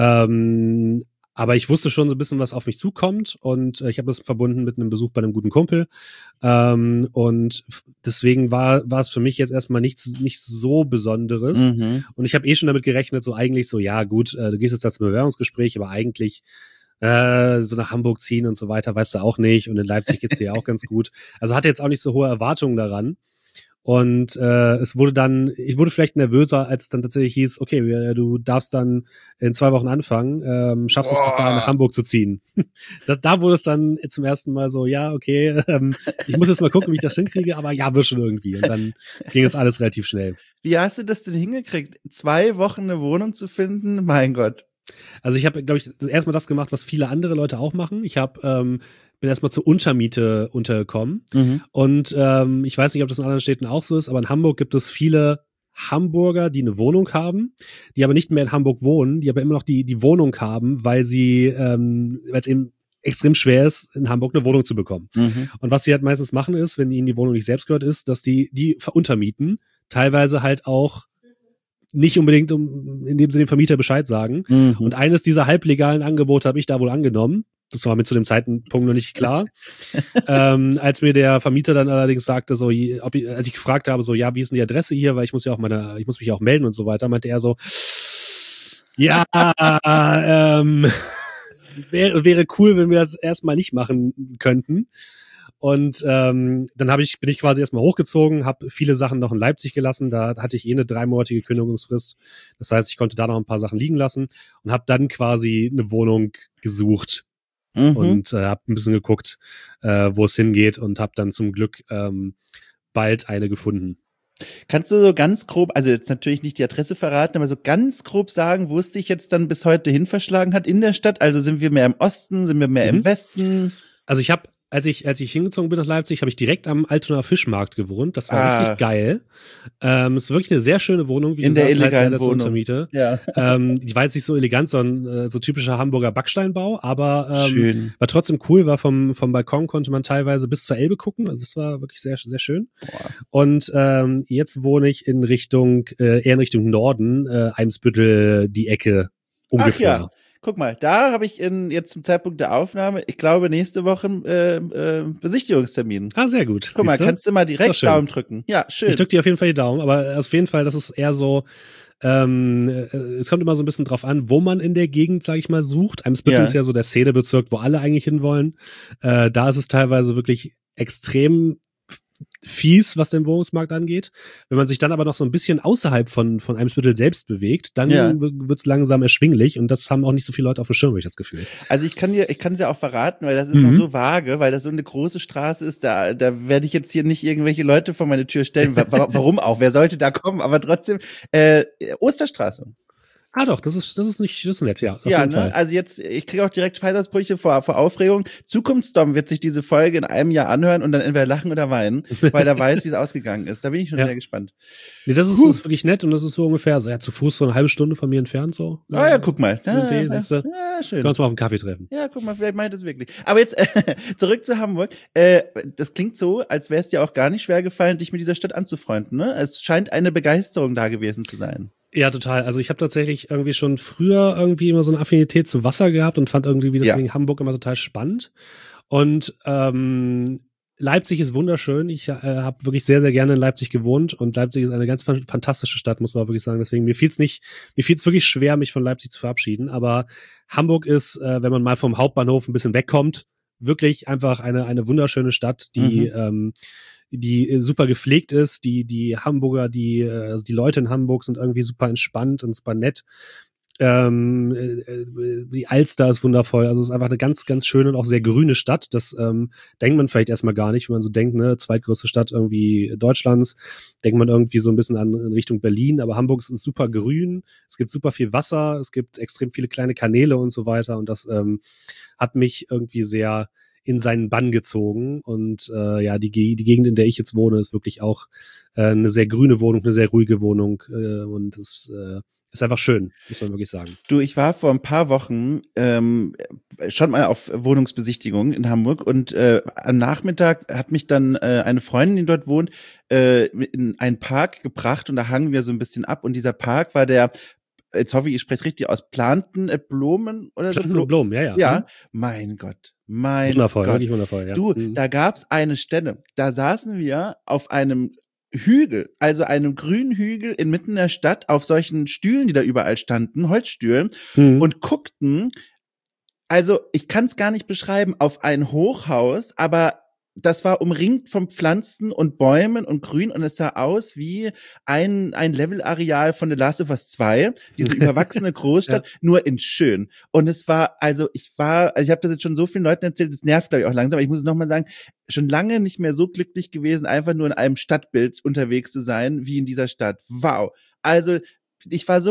Ähm, aber ich wusste schon so ein bisschen, was auf mich zukommt und äh, ich habe das verbunden mit einem Besuch bei einem guten Kumpel. Ähm, und f- deswegen war war es für mich jetzt erstmal nichts nicht so Besonderes. Mhm. Und ich habe eh schon damit gerechnet, so eigentlich so, ja gut, äh, du gehst jetzt da zum Bewerbungsgespräch, aber eigentlich äh, so nach Hamburg ziehen und so weiter, weißt du auch nicht. Und in Leipzig geht's dir ja auch ganz gut. Also hatte jetzt auch nicht so hohe Erwartungen daran. Und äh, es wurde dann, ich wurde vielleicht nervöser, als es dann tatsächlich hieß, okay, wir, du darfst dann in zwei Wochen anfangen, ähm, schaffst es bis dahin nach Hamburg zu ziehen. da, da wurde es dann zum ersten Mal so, ja, okay, ähm, ich muss jetzt mal gucken, wie ich das hinkriege, aber ja, wird schon irgendwie. Und dann ging es alles relativ schnell. Wie hast du das denn hingekriegt, zwei Wochen eine Wohnung zu finden? Mein Gott. Also ich habe, glaube ich, erstmal das gemacht, was viele andere Leute auch machen. Ich habe ähm, bin erstmal zur Untermiete untergekommen. Mhm. Und ähm, ich weiß nicht, ob das in anderen Städten auch so ist, aber in Hamburg gibt es viele Hamburger, die eine Wohnung haben, die aber nicht mehr in Hamburg wohnen, die aber immer noch die die Wohnung haben, weil sie, ähm, weil es eben extrem schwer ist, in Hamburg eine Wohnung zu bekommen. Mhm. Und was sie halt meistens machen ist, wenn ihnen die Wohnung nicht selbst gehört, ist, dass die die veruntermieten, teilweise halt auch nicht unbedingt, um, indem sie dem Vermieter Bescheid sagen. Mhm. Und eines dieser halblegalen Angebote habe ich da wohl angenommen. Das war mir zu dem Zeitpunkt noch nicht klar. ähm, als mir der Vermieter dann allerdings sagte, so, ob ich, als ich gefragt habe, so, ja, wie ist denn die Adresse hier, weil ich muss ja auch meine, ich muss mich ja auch melden und so weiter, meinte er so, ja, ähm, wäre, wäre cool, wenn wir das erstmal nicht machen könnten. Und ähm, dann hab ich, bin ich quasi erstmal hochgezogen, habe viele Sachen noch in Leipzig gelassen. Da hatte ich eh eine dreimonatige Kündigungsfrist. Das heißt, ich konnte da noch ein paar Sachen liegen lassen und habe dann quasi eine Wohnung gesucht Mhm. und äh, habe ein bisschen geguckt, äh, wo es hingeht und habe dann zum Glück ähm, bald eine gefunden. Kannst du so ganz grob, also jetzt natürlich nicht die Adresse verraten, aber so ganz grob sagen, wo es dich jetzt dann bis heute hin verschlagen hat in der Stadt? Also sind wir mehr im Osten, sind wir mehr Mhm. im Westen? Also ich habe, als ich als ich hingezogen bin nach Leipzig, habe ich direkt am Altonaer Fischmarkt gewohnt. Das war Ah. richtig geil. Ähm, es ist wirklich eine sehr schöne Wohnung, wie In der gesagt, halt illegalen leider zur Wohnung. Untermiete. Ja. Ähm, die war jetzt nicht so elegant, sondern äh, so typischer Hamburger Backsteinbau, aber ähm, Schön. war trotzdem cool, war vom vom Balkon konnte man teilweise bis zur Elbe gucken, also es war wirklich sehr sehr schön. Boah. Und ähm, jetzt wohne ich in Richtung äh, eher in Richtung Norden, äh, Eimsbüttel, die Ecke ungefähr. Ach ja. Guck mal, da habe ich in, jetzt zum Zeitpunkt der Aufnahme, ich glaube, nächste Woche äh, äh, Besichtigungstermin. Ah, sehr gut. Guck mal, Siehste? kannst du mal Ist doch direkt schön. Daumen drücken. Ja, schön. Ich drücke dir auf jeden Fall die Daumen, aber auf jeden Fall, das ist eher so, ähm, äh, es kommt immer so ein bisschen drauf an, wo man in der Gegend, sage ich mal, sucht. Eimsbüttel Ja. ist ja so der Szenebezirk, wo alle eigentlich hinwollen. Äh, da ist es teilweise wirklich extrem fies, was den Wohnungsmarkt angeht. Wenn man sich dann aber noch so ein bisschen außerhalb von von Eimsbüttel selbst bewegt, dann Ja. wird es langsam erschwinglich und das haben auch nicht so viele Leute auf dem Schirm, habe ich das Gefühl. Also ich kann dir, ich kann es ja auch verraten, weil das ist Mhm. noch so vage, weil das so eine große Straße ist, da, da werde ich jetzt hier nicht irgendwelche Leute vor meine Tür stellen. Wa- wa- Warum auch? Wer sollte da kommen? Aber trotzdem, äh, Osterstraße. Ah doch, das ist das ist nicht, das ist nett, ja, auf Ja, jeden ne? Fall. Also jetzt, ich kriege auch direkt Pfeifersprüche vor, vor Aufregung. Zukunftsdom wird sich diese Folge in einem Jahr anhören und dann entweder lachen oder weinen, weil er weiß, wie es ausgegangen ist. Da bin ich schon Ja. sehr gespannt. Nee, das ist, Puh. das ist wirklich nett und das ist so ungefähr, so, ja, zu Fuß so eine halbe Stunde von mir entfernt so. Ah ja, guck mal. Ja, Idee, ja, siehst du? ja, schön. Können wir uns mal auf einen Kaffee treffen. Ja, guck mal, vielleicht meint es wirklich. Aber jetzt äh, zurück zu Hamburg. Äh, das klingt so, als wäre es dir auch gar nicht schwer gefallen, dich mit dieser Stadt anzufreunden. Ne? Es scheint eine Begeisterung da gewesen zu sein. Ja, total. Also ich habe tatsächlich irgendwie schon früher irgendwie immer so eine Affinität zu Wasser gehabt und fand irgendwie deswegen Ja. Hamburg immer total spannend. Und ähm, Leipzig ist wunderschön. Ich äh, habe wirklich sehr, sehr gerne in Leipzig gewohnt und Leipzig ist eine ganz fan- fantastische Stadt, muss man wirklich sagen. Deswegen mir fiel's nicht, mir fiel's wirklich schwer, mich von Leipzig zu verabschieden. Aber Hamburg ist, äh, wenn man mal vom Hauptbahnhof ein bisschen wegkommt, wirklich einfach eine eine wunderschöne Stadt, die Mhm. ähm, die äh, super gepflegt ist, die die Hamburger, die äh, also die Leute in Hamburg sind irgendwie super entspannt und super nett. Ähm, äh, äh, die Alster ist wundervoll, also es ist einfach eine ganz, ganz schöne und auch sehr grüne Stadt. Das ähm, denkt man vielleicht erstmal gar nicht, wenn man so denkt, ne, zweitgrößte Stadt irgendwie Deutschlands, denkt man irgendwie so ein bisschen an in Richtung Berlin, aber Hamburg ist super grün, es gibt super viel Wasser, es gibt extrem viele kleine Kanäle und so weiter und das ähm, hat mich irgendwie sehr in seinen Bann gezogen und äh, ja, die, Ge- die Gegend, in der ich jetzt wohne, ist wirklich auch äh, eine sehr grüne Wohnung, eine sehr ruhige Wohnung äh, und es äh, ist einfach schön, muss man wirklich sagen. Du, ich war vor ein paar Wochen ähm, schon mal auf Wohnungsbesichtigung in Hamburg und äh, am Nachmittag hat mich dann äh, eine Freundin, die dort wohnt, äh, in einen Park gebracht und da hangen wir so ein bisschen ab und dieser Park war der, jetzt hoffe ich, ich spreche es richtig aus, Planten, äh, Blumen oder so. Planten und Blumen, ja, ja. Ja, Mhm. mein Gott, mein Wundervoll, Gott. wirklich wundervoll, ja. Du, Mhm. da gab's eine Stelle, da saßen wir auf einem Hügel, also einem grünen Hügel inmitten der Stadt auf solchen Stühlen, die da überall standen, Holzstühlen, Mhm. und guckten, also ich kann es gar nicht beschreiben, auf ein Hochhaus, aber das war umringt von Pflanzen und Bäumen und Grün und es sah aus wie ein, ein Levelareal von The Last of Us zwei, diese überwachsene Großstadt, nur in schön. Und es war, also ich war, also ich habe das jetzt schon so vielen Leuten erzählt, das nervt glaube ich auch langsam, aber ich muss es nochmal sagen, schon lange nicht mehr so glücklich gewesen, einfach nur in einem Stadtbild unterwegs zu sein, wie in dieser Stadt. Wow. Also ich war so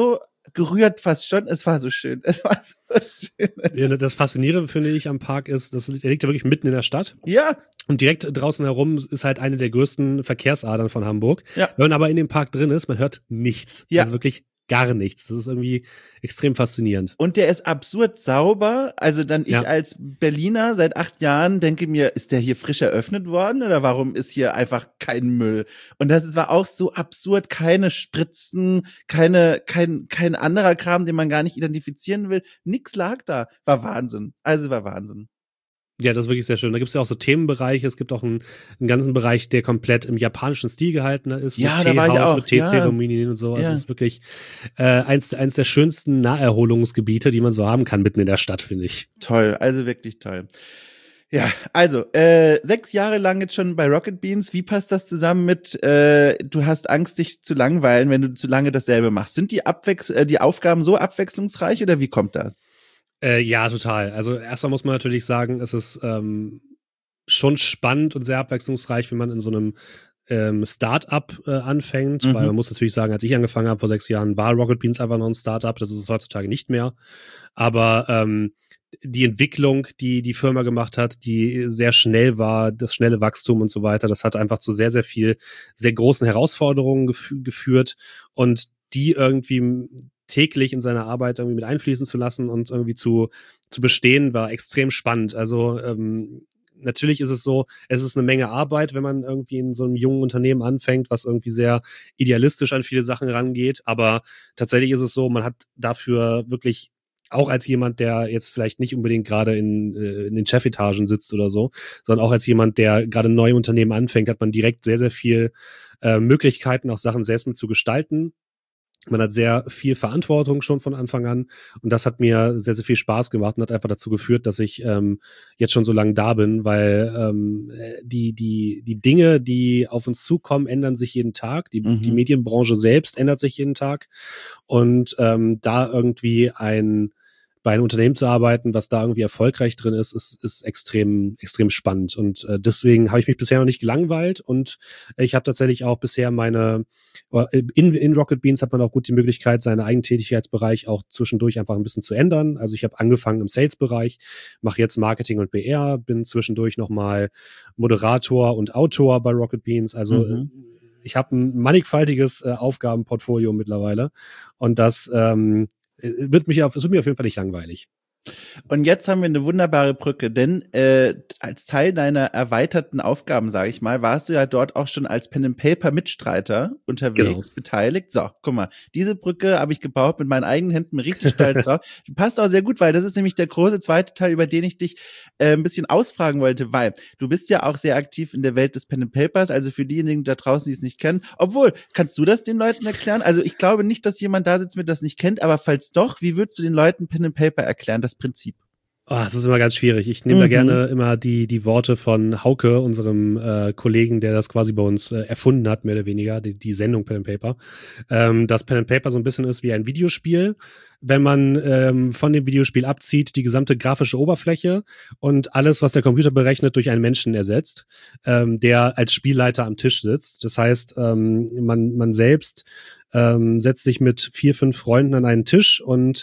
gerührt fast schon. Es war so schön. Es war so schön. Ja, das Faszinierende, finde ich, am Park ist, das liegt ja wirklich mitten in der Stadt. Ja. Und direkt draußen herum ist halt eine der größten Verkehrsadern von Hamburg. Ja. Wenn man aber in dem Park drin ist, man hört nichts. Ja. Also wirklich gar nichts. Das ist irgendwie extrem faszinierend. Und der ist absurd sauber. Also dann ich Ja. als Berliner seit acht Jahren denke mir, ist der hier frisch eröffnet worden oder warum ist hier einfach kein Müll? Und das war auch so absurd. Keine Spritzen, keine, kein, kein anderer Kram, den man gar nicht identifizieren will. Nix lag da. War Wahnsinn. Also war Wahnsinn. Ja, das ist wirklich sehr schön. Da gibt es ja auch so Themenbereiche. Es gibt auch einen, einen ganzen Bereich, der komplett im japanischen Stil gehalten ist. Ja, mit da war ich Teehaus, auch. mit Teezeremonien und so. Also Ja. es ist wirklich äh, eins, eins der schönsten Naherholungsgebiete, die man so haben kann, mitten in der Stadt, finde ich. Toll, also wirklich toll. Ja, also äh, sechs Jahre lang jetzt schon bei Rocket Beans. Wie passt das zusammen mit, äh, du hast Angst, dich zu langweilen, wenn du zu lange dasselbe machst? Sind die, Abwechs äh, die Aufgaben so abwechslungsreich oder wie kommt das? Äh, ja, total. Also erstmal muss man natürlich sagen, es ist ähm, schon spannend und sehr abwechslungsreich, wenn man in so einem ähm, Start-up äh, anfängt, Mhm. weil man muss natürlich sagen, als ich angefangen habe vor sechs Jahren, war Rocket Beans einfach noch ein Start-up, das ist es heutzutage nicht mehr. Aber ähm, die Entwicklung, die die Firma gemacht hat, die sehr schnell war, das schnelle Wachstum und so weiter, das hat einfach zu sehr, sehr viel, sehr großen Herausforderungen gef- geführt und die irgendwie täglich in seine Arbeit irgendwie mit einfließen zu lassen und irgendwie zu, zu bestehen, war extrem spannend. Also ähm, natürlich ist es so, es ist eine Menge Arbeit, wenn man irgendwie in so einem jungen Unternehmen anfängt, was irgendwie sehr idealistisch an viele Sachen rangeht, aber tatsächlich ist es so, man hat dafür wirklich auch als jemand, der jetzt vielleicht nicht unbedingt gerade in, in den Chefetagen sitzt oder so, sondern auch als jemand, der gerade neue Unternehmen anfängt, hat man direkt sehr, sehr viel äh, Möglichkeiten, auch Sachen selbst mit zu gestalten. Man hat sehr viel Verantwortung schon von Anfang an und das hat mir sehr, sehr viel Spaß gemacht und hat einfach dazu geführt, dass ich ähm, jetzt schon so lange da bin, weil ähm, die die die Dinge, die auf uns zukommen, ändern sich jeden Tag. Die, Mhm. die Medienbranche selbst ändert sich jeden Tag und ähm, da irgendwie ein bei einem Unternehmen zu arbeiten, was da irgendwie erfolgreich drin ist, ist, ist extrem, extrem spannend. Und äh, deswegen habe ich mich bisher noch nicht gelangweilt und ich habe tatsächlich auch bisher meine, in, in Rocket Beans hat man auch gut die Möglichkeit, seinen eigenen Tätigkeitsbereich auch zwischendurch einfach ein bisschen zu ändern. Also ich habe angefangen im Sales-Bereich, mache jetzt Marketing und B R, bin zwischendurch nochmal Moderator und Autor bei Rocket Beans. Also Mhm. ich habe ein mannigfaltiges äh, Aufgabenportfolio mittlerweile und das ähm, wird mich auf, es wird mir auf jeden Fall nicht langweilig. Und jetzt haben wir eine wunderbare Brücke, denn äh, als Teil deiner erweiterten Aufgaben, sage ich mal, warst du ja dort auch schon als Pen-and-Paper-Mitstreiter unterwegs, Genau. beteiligt. So, guck mal, diese Brücke habe ich gebaut mit meinen eigenen Händen, richtig stolz drauf. Die passt auch sehr gut, weil das ist nämlich der große zweite Teil, über den ich dich äh, ein bisschen ausfragen wollte, weil du bist ja auch sehr aktiv in der Welt des Pen-and-Papers, also für diejenigen da draußen, die es nicht kennen. Obwohl, kannst du das den Leuten erklären? Also ich glaube nicht, dass jemand da sitzt, mit das nicht kennt, aber falls doch, wie würdest du den Leuten Pen-and-Paper erklären, das Prinzip? Oh, das ist immer ganz schwierig. Ich nehme Mhm. da gerne immer die die Worte von Hauke, unserem äh, Kollegen, der das quasi bei uns äh, erfunden hat, mehr oder weniger, die, die Sendung Pen and Paper. Ähm, dass Pen and Paper so ein bisschen ist wie ein Videospiel, wenn man ähm, von dem Videospiel abzieht, die gesamte grafische Oberfläche und alles, was der Computer berechnet, durch einen Menschen ersetzt, ähm, der als Spielleiter am Tisch sitzt. Das heißt, ähm, man, man selbst ähm, setzt sich mit vier, fünf Freunden an einen Tisch und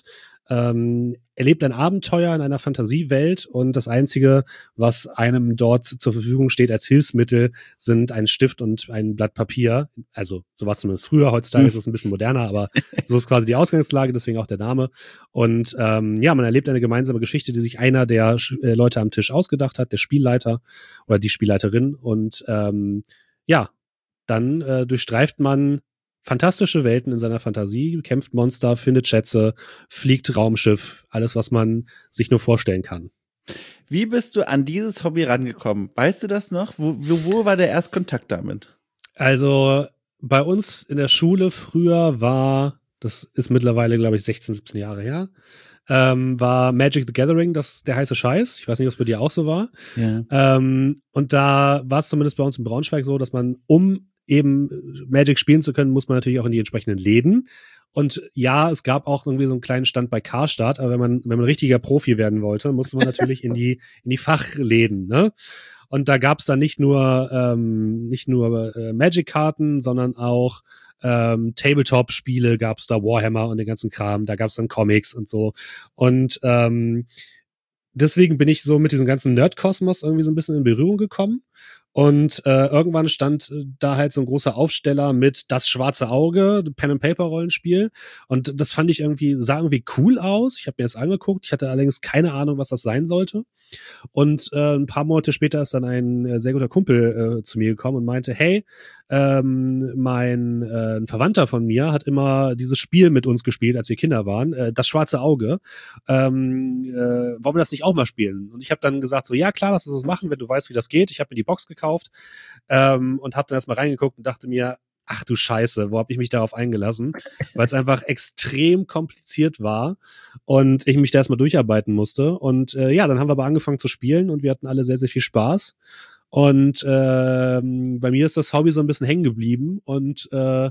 ähm, erlebt ein Abenteuer in einer Fantasiewelt und das Einzige, was einem dort zur Verfügung steht als Hilfsmittel, sind ein Stift und ein Blatt Papier. Also so war es zumindest früher, heutzutage ist es ein bisschen moderner, aber so ist quasi die Ausgangslage, deswegen auch der Name. Und ähm, ja, man erlebt eine gemeinsame Geschichte, die sich einer der äh, Leute am Tisch ausgedacht hat, der Spielleiter oder die Spielleiterin. Und ähm, ja, dann äh, durchstreift man fantastische Welten in seiner Fantasie, kämpft Monster, findet Schätze, fliegt Raumschiff, alles, was man sich nur vorstellen kann. Wie bist du an dieses Hobby rangekommen? Weißt du das noch? Wo, wo, wo war der Erstkontakt damit? Also bei uns in der Schule früher war, das ist mittlerweile, glaube ich, sechzehn, siebzehn Jahre her, ähm, war Magic the Gathering das der heiße Scheiß. Ich weiß nicht, ob es bei dir auch so war. Ja. Ähm, und da war es zumindest bei uns in Braunschweig so, dass man, um eben Magic spielen zu können, muss man natürlich auch in die entsprechenden Läden. Und ja, es gab auch irgendwie so einen kleinen Stand bei Karstadt, aber wenn man, wenn man richtiger Profi werden wollte, musste man natürlich in die, in die Fachläden, ne? Und da gab's dann nicht nur, ähm, nicht nur äh, Magic-Karten, sondern auch ähm, Tabletop-Spiele gab's da, Warhammer und den ganzen Kram, da gab's dann Comics und so. Und ähm, deswegen bin ich so mit diesem ganzen Nerd-Kosmos irgendwie so ein bisschen in Berührung gekommen. Und äh, irgendwann stand da halt so ein großer Aufsteller mit Das Schwarze Auge, Pen-and-Paper-Rollenspiel. Und das fand ich irgendwie, sah irgendwie cool aus. Ich habe mir das angeguckt. Ich hatte allerdings keine Ahnung, was das sein sollte. Und äh, ein paar Monate später ist dann ein äh, sehr guter Kumpel äh, zu mir gekommen und meinte, hey, ähm, mein äh, ein Verwandter von mir hat immer dieses Spiel mit uns gespielt, als wir Kinder waren, äh, Das Schwarze Auge. Ähm, äh, wollen wir das nicht auch mal spielen? Und ich habe dann gesagt, so ja klar, lass uns das machen, wenn du weißt, wie das geht. Ich habe mir die Box gekauft ähm, und habe dann erstmal reingeguckt und dachte mir, ach du Scheiße, wo habe ich mich darauf eingelassen? Weil es einfach extrem kompliziert war und ich mich da erstmal durcharbeiten musste. Und äh, ja, dann haben wir aber angefangen zu spielen und wir hatten alle sehr, sehr viel Spaß. Und äh, bei mir ist das Hobby so ein bisschen hängen geblieben und äh,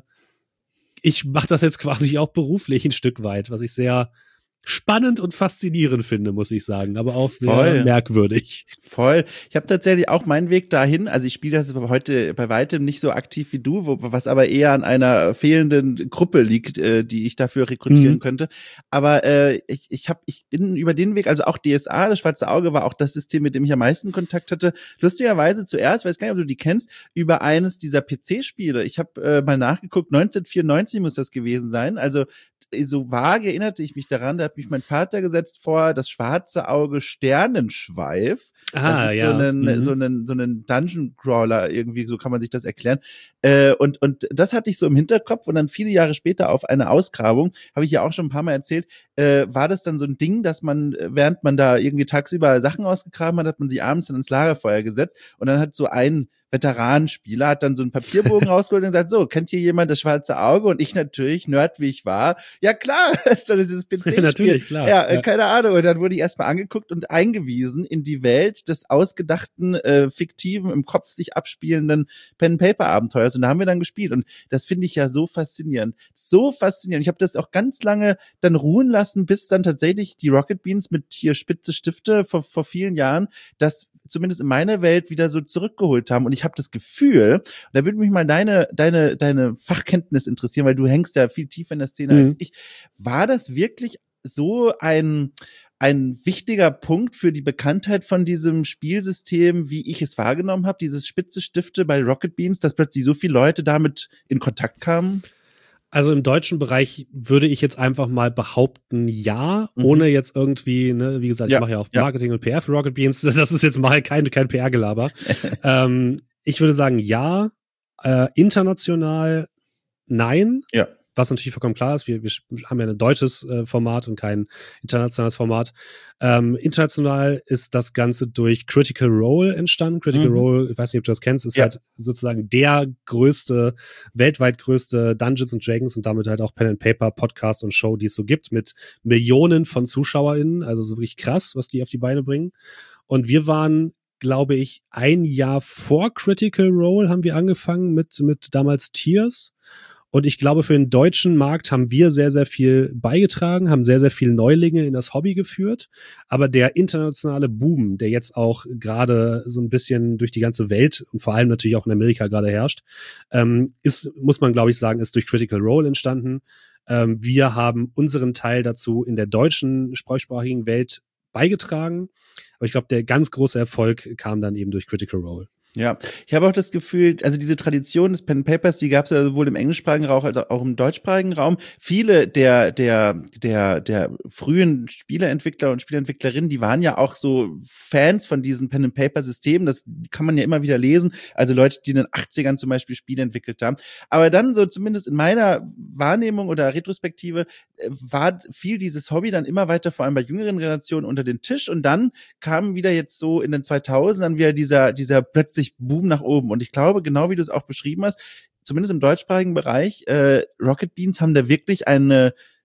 ich mache das jetzt quasi auch beruflich ein Stück weit, was ich sehr spannend und faszinierend finde, muss ich sagen, aber auch sehr Voll. merkwürdig. Voll. Ich habe tatsächlich auch meinen Weg dahin, also ich spiele das heute bei weitem nicht so aktiv wie du, wo, was aber eher an einer fehlenden Gruppe liegt, äh, die ich dafür rekrutieren Mhm. könnte. Aber äh, ich, ich, hab, ich bin über den Weg, also auch D S A, das Schwarze Auge, war auch das System, mit dem ich am meisten Kontakt hatte. Lustigerweise zuerst, weiß gar nicht, ob du die kennst, über eines dieser P C-Spiele. Ich habe äh, mal nachgeguckt, neunzehnhundertvierundneunzig muss das gewesen sein, also so vage erinnerte ich mich daran, da hat mich mein Vater gesetzt vor das Schwarze Auge Sternenschweif. Ah, das ist ja. so ein, Mhm. so ein, so ein Dungeon Crawler irgendwie, so kann man sich das erklären. Äh, und, und das hatte ich so im Hinterkopf und dann viele Jahre später auf eine Ausgrabung, habe ich ja auch schon ein paar Mal erzählt, äh, war das dann so ein Ding, dass man, während man da irgendwie tagsüber Sachen ausgegraben hat, hat man sie abends dann ins Lagerfeuer gesetzt und dann hat so ein Veteranenspieler hat dann so einen Papierbogen rausgeholt und gesagt, so, kennt hier jemand das Schwarze Auge? Und ich natürlich, Nerd wie ich war, ja klar, das ist doch dieses P C-Spiel. Natürlich, klar. Ja, äh, Ja. keine Ahnung. Und dann wurde ich erstmal angeguckt und eingewiesen in die Welt des ausgedachten, äh, fiktiven, im Kopf sich abspielenden Pen-Paper-Abenteuers. Und da haben wir dann gespielt. Und das finde ich ja so faszinierend. So faszinierend. Ich habe das auch ganz lange dann ruhen lassen, bis dann tatsächlich die Rocket Beans mit hier Spitze Stifte vor, vor vielen Jahren das zumindest in meiner Welt wieder so zurückgeholt haben. Und ich habe das Gefühl, und da würde mich mal deine, deine, deine Fachkenntnis interessieren, weil du hängst ja viel tiefer in der Szene Mhm. als ich. War das wirklich so ein, ein wichtiger Punkt für die Bekanntheit von diesem Spielsystem, wie ich es wahrgenommen habe, dieses Spitze Stifte bei Rocket Beans, dass plötzlich so viele Leute damit in Kontakt kamen? Also im deutschen Bereich würde ich jetzt einfach mal behaupten, ja, Mhm. ohne jetzt irgendwie, ne, wie gesagt, Ja, ich mache ja auch ja. Marketing und P R für Rocket Beans, das ist jetzt mal kein, kein P R-Gelaber. ähm, ich würde sagen, ja, äh, international nein. Ja. Was natürlich vollkommen klar ist, wir, wir haben ja ein deutsches äh, Format und kein internationales Format. Ähm, international ist das Ganze durch Critical Role entstanden. Critical Mhm. Role, ich weiß nicht, ob du das kennst, ist Ja. halt sozusagen der größte, weltweit größte Dungeons and Dragons und damit halt auch Pen and Paper Podcast und Show, die es so gibt, mit Millionen von ZuschauerInnen. Also so wirklich krass, was die auf die Beine bringen. Und wir waren, glaube ich, ein Jahr vor Critical Role haben wir angefangen mit, mit damals Tiers. Und ich glaube, für den deutschen Markt haben wir sehr, sehr viel beigetragen, haben sehr, sehr viele Neulinge in das Hobby geführt. Aber der internationale Boom, der jetzt auch gerade so ein bisschen durch die ganze Welt und vor allem natürlich auch in Amerika gerade herrscht, ähm, ist, muss man, glaube ich, sagen, ist durch Critical Role entstanden. Ähm, wir haben unseren Teil dazu in der deutschen sprachsprachigen Welt beigetragen. Aber ich glaube, der ganz große Erfolg kam dann eben durch Critical Role. Ja, ich habe auch das Gefühl, also diese Tradition des Pen and Papers, die gab es ja sowohl im englischsprachigen Raum als auch im deutschsprachigen Raum. Viele der der der der frühen Spieleentwickler und Spieleentwicklerinnen, die waren ja auch so Fans von diesen Pen and Paper Systemen. Das kann man ja immer wieder lesen. Also Leute, die in den achtzigern zum Beispiel Spiele entwickelt haben. Aber dann so zumindest in meiner Wahrnehmung oder Retrospektive äh, war fiel dieses Hobby dann immer weiter, vor allem bei jüngeren Generationen, unter den Tisch. Und dann kam wieder jetzt so in den zweitausendern wieder dieser dieser plötzlich Boom nach oben. Und ich glaube, genau wie du es auch beschrieben hast, zumindest im deutschsprachigen Bereich, äh, Rocket Beans haben da wirklich eine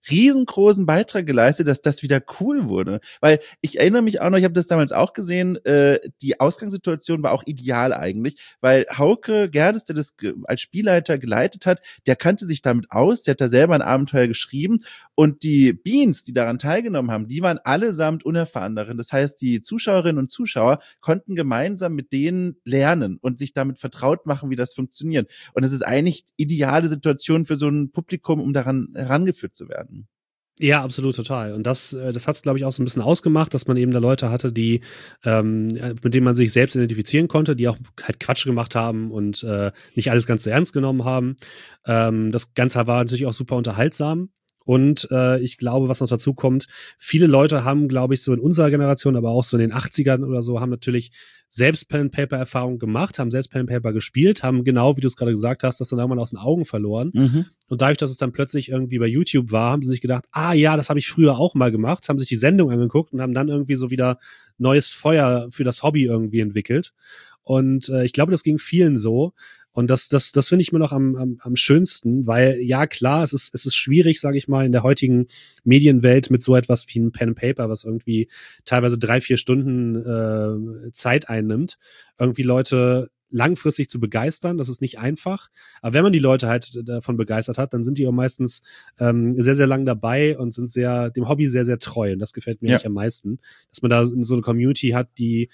riesengroßen Beitrag geleistet, dass das wieder cool wurde. Weil ich erinnere mich auch noch, ich habe das damals auch gesehen, äh, die Ausgangssituation war auch ideal eigentlich, weil Hauke Gerdes, der das ge- als Spielleiter geleitet hat, der kannte sich damit aus, der hat da selber ein Abenteuer geschrieben und die Beans, die daran teilgenommen haben, die waren allesamt unerfahren darin. Das heißt, die Zuschauerinnen und Zuschauer konnten gemeinsam mit denen lernen und sich damit vertraut machen, wie das funktioniert. Und es ist eigentlich ideale Situation für so ein Publikum, um daran herangeführt zu werden. Ja, absolut, total. Und das, äh, das hat es, glaube ich, auch so ein bisschen ausgemacht, dass man eben da Leute hatte, die, ähm, mit denen man sich selbst identifizieren konnte, die auch halt Quatsch gemacht haben und äh, nicht alles ganz so ernst genommen haben. Ähm, das Ganze war natürlich auch super unterhaltsam. Und äh, ich glaube, was noch dazu kommt, viele Leute haben, glaube ich, so in unserer Generation, aber auch so in den achtzigern oder so, haben natürlich selbst Pen-and-Paper-Erfahrung gemacht, haben selbst Pen-and-Paper gespielt, haben genau, wie du es gerade gesagt hast, das dann irgendwann aus den Augen verloren. Mhm. Und dadurch, dass es dann plötzlich irgendwie bei YouTube war, haben sie sich gedacht, ah ja, das habe ich früher auch mal gemacht, haben sich die Sendung angeguckt und haben dann irgendwie so wieder neues Feuer für das Hobby irgendwie entwickelt. Und äh, ich glaube, das ging vielen so. Und das, das, das finde ich mir noch am, am, am schönsten, weil ja klar, es ist, es ist schwierig, sage ich mal, in der heutigen Medienwelt mit so etwas wie ein Pen and Paper, was irgendwie teilweise drei, vier Stunden äh, Zeit einnimmt, irgendwie Leute langfristig zu begeistern. Das ist nicht einfach. Aber wenn man die Leute halt davon begeistert hat, dann sind die auch meistens ähm, sehr, sehr lang dabei und sind sehr dem Hobby sehr, sehr treu. Und das gefällt mir Ja. eigentlich am meisten, dass man da so eine Community hat, die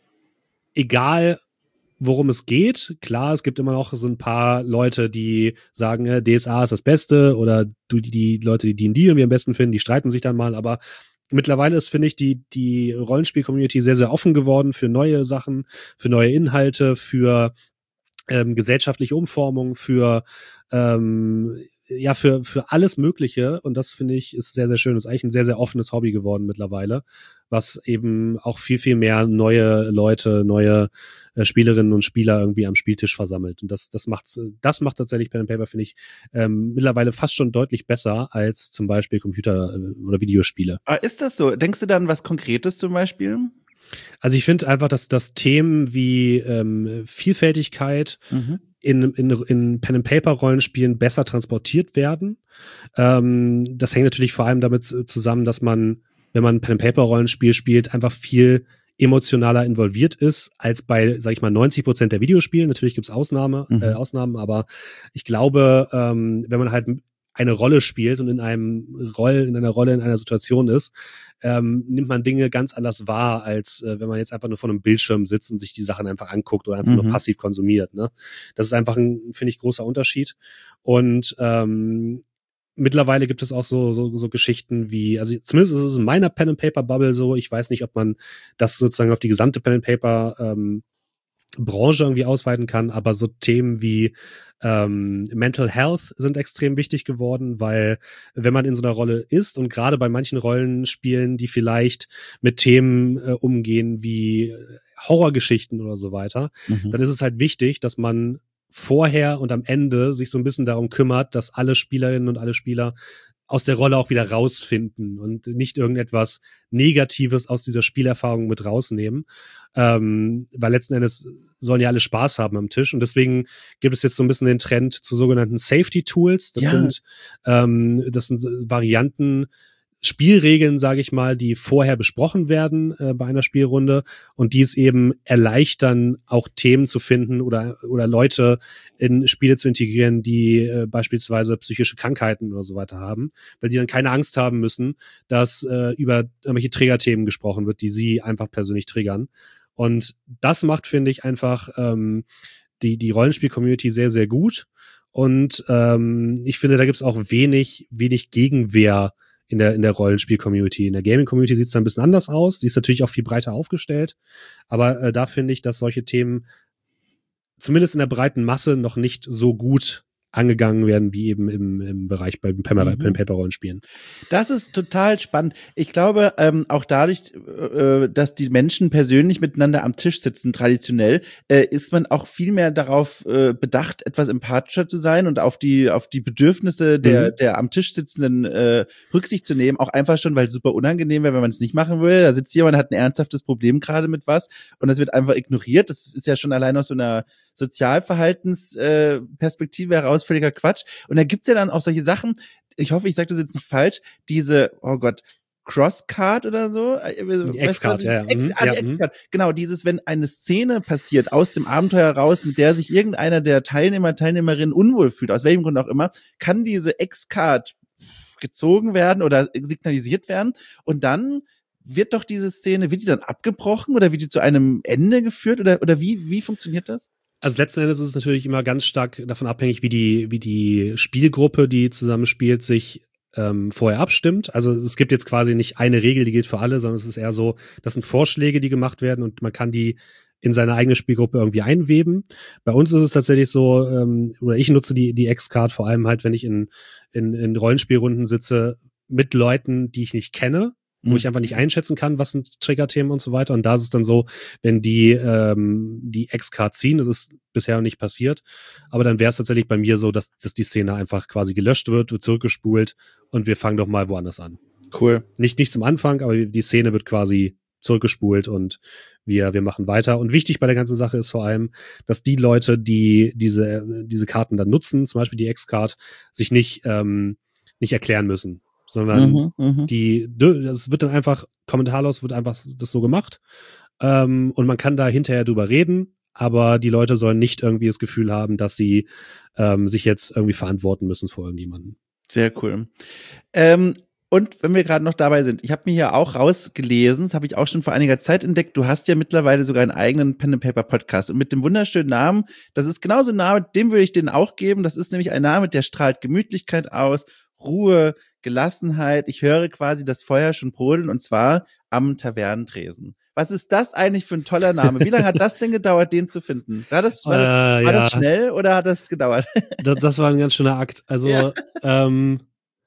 egal worum es geht. Klar, es gibt immer noch so ein paar Leute, die sagen, äh, D S A ist das Beste oder du, die, die Leute, die D und D irgendwie am besten finden, die streiten sich dann mal, aber mittlerweile ist, finde ich, die, die Rollenspiel-Community sehr, sehr offen geworden für neue Sachen, für neue Inhalte, für ähm, gesellschaftliche Umformung, für ähm, ja, für, für alles Mögliche. Und das finde ich ist sehr, sehr schön. Das ist eigentlich ein sehr, sehr offenes Hobby geworden mittlerweile, was eben auch viel, viel mehr neue Leute, neue äh, Spielerinnen und Spieler irgendwie am Spieltisch versammelt. Und das, das macht's, das macht tatsächlich Pen and Paper, finde ich, ähm, mittlerweile fast schon deutlich besser als zum Beispiel Computer- oder Videospiele. Ah, ist das so? Denkst du dann was Konkretes zum Beispiel? Also ich finde einfach, dass, dass Themen wie ähm, Vielfältigkeit Mhm. in, in, in Pen-and-Paper-Rollenspielen besser transportiert werden. Ähm, das hängt natürlich vor allem damit zusammen, dass man, wenn man ein Pen-and-Paper-Rollenspiel spielt, einfach viel emotionaler involviert ist als bei, sag ich mal, neunzig Prozent der Videospiele. Natürlich gibt's Ausnahme, Mhm. äh, Ausnahmen, aber ich glaube, ähm, wenn man halt eine Rolle spielt und in einem Roll, in einer Rolle, in einer Situation ist, ähm, nimmt man Dinge ganz anders wahr, als äh, wenn man jetzt einfach nur vor einem Bildschirm sitzt und sich die Sachen einfach anguckt oder einfach Mhm. nur passiv konsumiert. Ne? Das ist einfach ein, finde ich, großer Unterschied. Und ähm, mittlerweile gibt es auch so, so, so Geschichten wie, also zumindest ist es in meiner Pen-and-Paper-Bubble so, ich weiß nicht, ob man das sozusagen auf die gesamte Pen-and-Paper ähm, Branche irgendwie ausweiten kann, aber so Themen wie ähm, Mental Health sind extrem wichtig geworden, weil wenn man in so einer Rolle ist und gerade bei manchen Rollenspielen, die vielleicht mit Themen äh, umgehen wie Horrorgeschichten oder so weiter, Mhm. dann ist es halt wichtig, dass man vorher und am Ende sich so ein bisschen darum kümmert, dass alle Spielerinnen und alle Spieler aus der Rolle auch wieder rausfinden und nicht irgendetwas Negatives aus dieser Spielerfahrung mit rausnehmen. Ähm, weil letzten Endes sollen ja alle Spaß haben am Tisch. Und deswegen gibt es jetzt so ein bisschen den Trend zu sogenannten Safety Tools. Das Ja. sind, ähm, das sind Varianten, Spielregeln, sage ich mal, die vorher besprochen werden äh, bei einer Spielrunde und die es eben erleichtern, auch Themen zu finden oder oder Leute in Spiele zu integrieren, die äh, beispielsweise psychische Krankheiten oder so weiter haben, weil die dann keine Angst haben müssen, dass äh, über irgendwelche Triggerthemen gesprochen wird, die sie einfach persönlich triggern. Und das macht, finde ich, einfach ähm, die die Rollenspiel-Community sehr, sehr gut. Und ähm, ich finde, da gibt es auch wenig wenig Gegenwehr in der in der Rollenspiel-Community. In der Gaming-Community sieht es dann ein bisschen anders aus. Die ist natürlich auch viel breiter aufgestellt. Aber äh, da finde ich, dass solche Themen zumindest in der breiten Masse noch nicht so gut angegangen werden, wie eben im, im Bereich bei Pen-and-Paper-Rollenspielen. Das ist total spannend. Ich glaube, ähm, auch dadurch, äh, dass die Menschen persönlich miteinander am Tisch sitzen, traditionell, äh, ist man auch viel mehr darauf äh, bedacht, etwas empathischer zu sein und auf die auf die Bedürfnisse der Mhm. der am Tisch sitzenden äh, Rücksicht zu nehmen. Auch einfach schon, weil es super unangenehm wäre, wenn man es nicht machen will. Da sitzt jemand, hat ein ernsthaftes Problem gerade mit was und das wird einfach ignoriert. Das ist ja schon allein aus so einer Sozialverhaltensperspektive äh, Perspektive heraus völliger Quatsch. Und da gibt's ja dann auch solche Sachen, ich hoffe, ich sage das jetzt nicht falsch, diese, oh Gott, Crosscard oder so? Die X-Card, ja, ja. Ex, Mhm. ah, die ja, X-Card. Genau, dieses, wenn eine Szene passiert aus dem Abenteuer raus, mit der sich irgendeiner der Teilnehmer, Teilnehmerinnen unwohl fühlt, aus welchem Grund auch immer, kann diese X-Card gezogen werden oder signalisiert werden und dann wird doch diese Szene, wird die dann abgebrochen oder wird die zu einem Ende geführt oder, oder wie, wie funktioniert das? Also letzten Endes ist es natürlich immer ganz stark davon abhängig, wie die, wie die Spielgruppe, die zusammenspielt, sich ähm, vorher abstimmt. Also es gibt jetzt quasi nicht eine Regel, die gilt für alle, sondern es ist eher so, das sind Vorschläge, die gemacht werden und man kann die in seine eigene Spielgruppe irgendwie einweben. Bei uns ist es tatsächlich so, ähm, oder ich nutze die, die X-Card vor allem halt, wenn ich in, in, in Rollenspielrunden sitze mit Leuten, die ich nicht kenne, wo mhm. ich einfach nicht einschätzen kann, was sind Triggerthemen und so weiter. Und da ist es dann so, wenn die ähm, die X-Card ziehen, das ist bisher noch nicht passiert, aber dann wäre es tatsächlich bei mir so, dass, dass die Szene einfach quasi gelöscht wird, wird zurückgespult und wir fangen doch mal woanders an. Cool. Nicht, nicht zum Anfang, aber die Szene wird quasi zurückgespult und wir, wir machen weiter. Und wichtig bei der ganzen Sache ist vor allem, dass die Leute, die diese, diese Karten dann nutzen, zum Beispiel die X-Card, sich nicht, ähm, nicht erklären müssen, sondern mhm, die, das wird dann einfach kommentarlos, wird einfach das so gemacht. Ähm, und man kann da hinterher drüber reden, aber die Leute sollen nicht irgendwie das Gefühl haben, dass sie ähm, sich jetzt irgendwie verantworten müssen vor irgendjemandem. Sehr cool. Ähm, Und wenn wir gerade noch dabei sind, ich habe mir hier auch rausgelesen, das habe ich auch schon vor einiger Zeit entdeckt, du hast ja mittlerweile sogar einen eigenen Pen-and-Paper-Podcast und mit dem wunderschönen Namen, das ist genauso ein Name, dem würde ich den auch geben, das ist nämlich ein Name, der strahlt Gemütlichkeit aus, Ruhe, Gelassenheit, ich höre quasi das Feuer schon brodeln und zwar am Tavernentresen. Was ist das eigentlich für ein toller Name? Wie lange hat das denn gedauert, den zu finden? War das, war, das, äh, war ja. das schnell oder hat das gedauert? das, das war ein ganz schöner Akt. Also ja. ähm,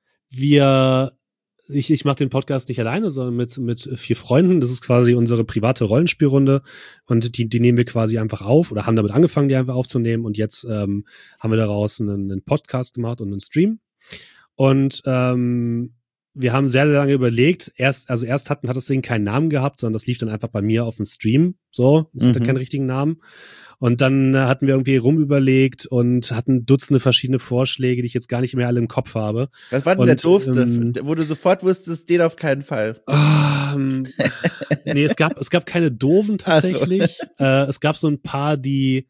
wir Ich, ich mache den Podcast nicht alleine, sondern mit mit vier Freunden. Das ist quasi unsere private Rollenspielrunde und die die nehmen wir quasi einfach auf oder haben damit angefangen, die einfach aufzunehmen und jetzt ähm, haben wir daraus einen, einen Podcast gemacht und einen Stream. Und ähm, wir haben sehr, sehr lange überlegt. Erst, also erst hatten, hat das Ding keinen Namen gehabt, sondern das lief dann einfach bei mir auf dem Stream. So, das mhm. hatte keinen richtigen Namen. Und dann äh, hatten wir irgendwie rumüberlegt und hatten Dutzende verschiedene Vorschläge, die ich jetzt gar nicht mehr alle im Kopf habe. Was war denn und, der doofste, ähm, wo du sofort wusstest, den auf keinen Fall? Ähm, nee, es gab, es gab keine doofen tatsächlich. So. Äh, es gab so ein paar, die,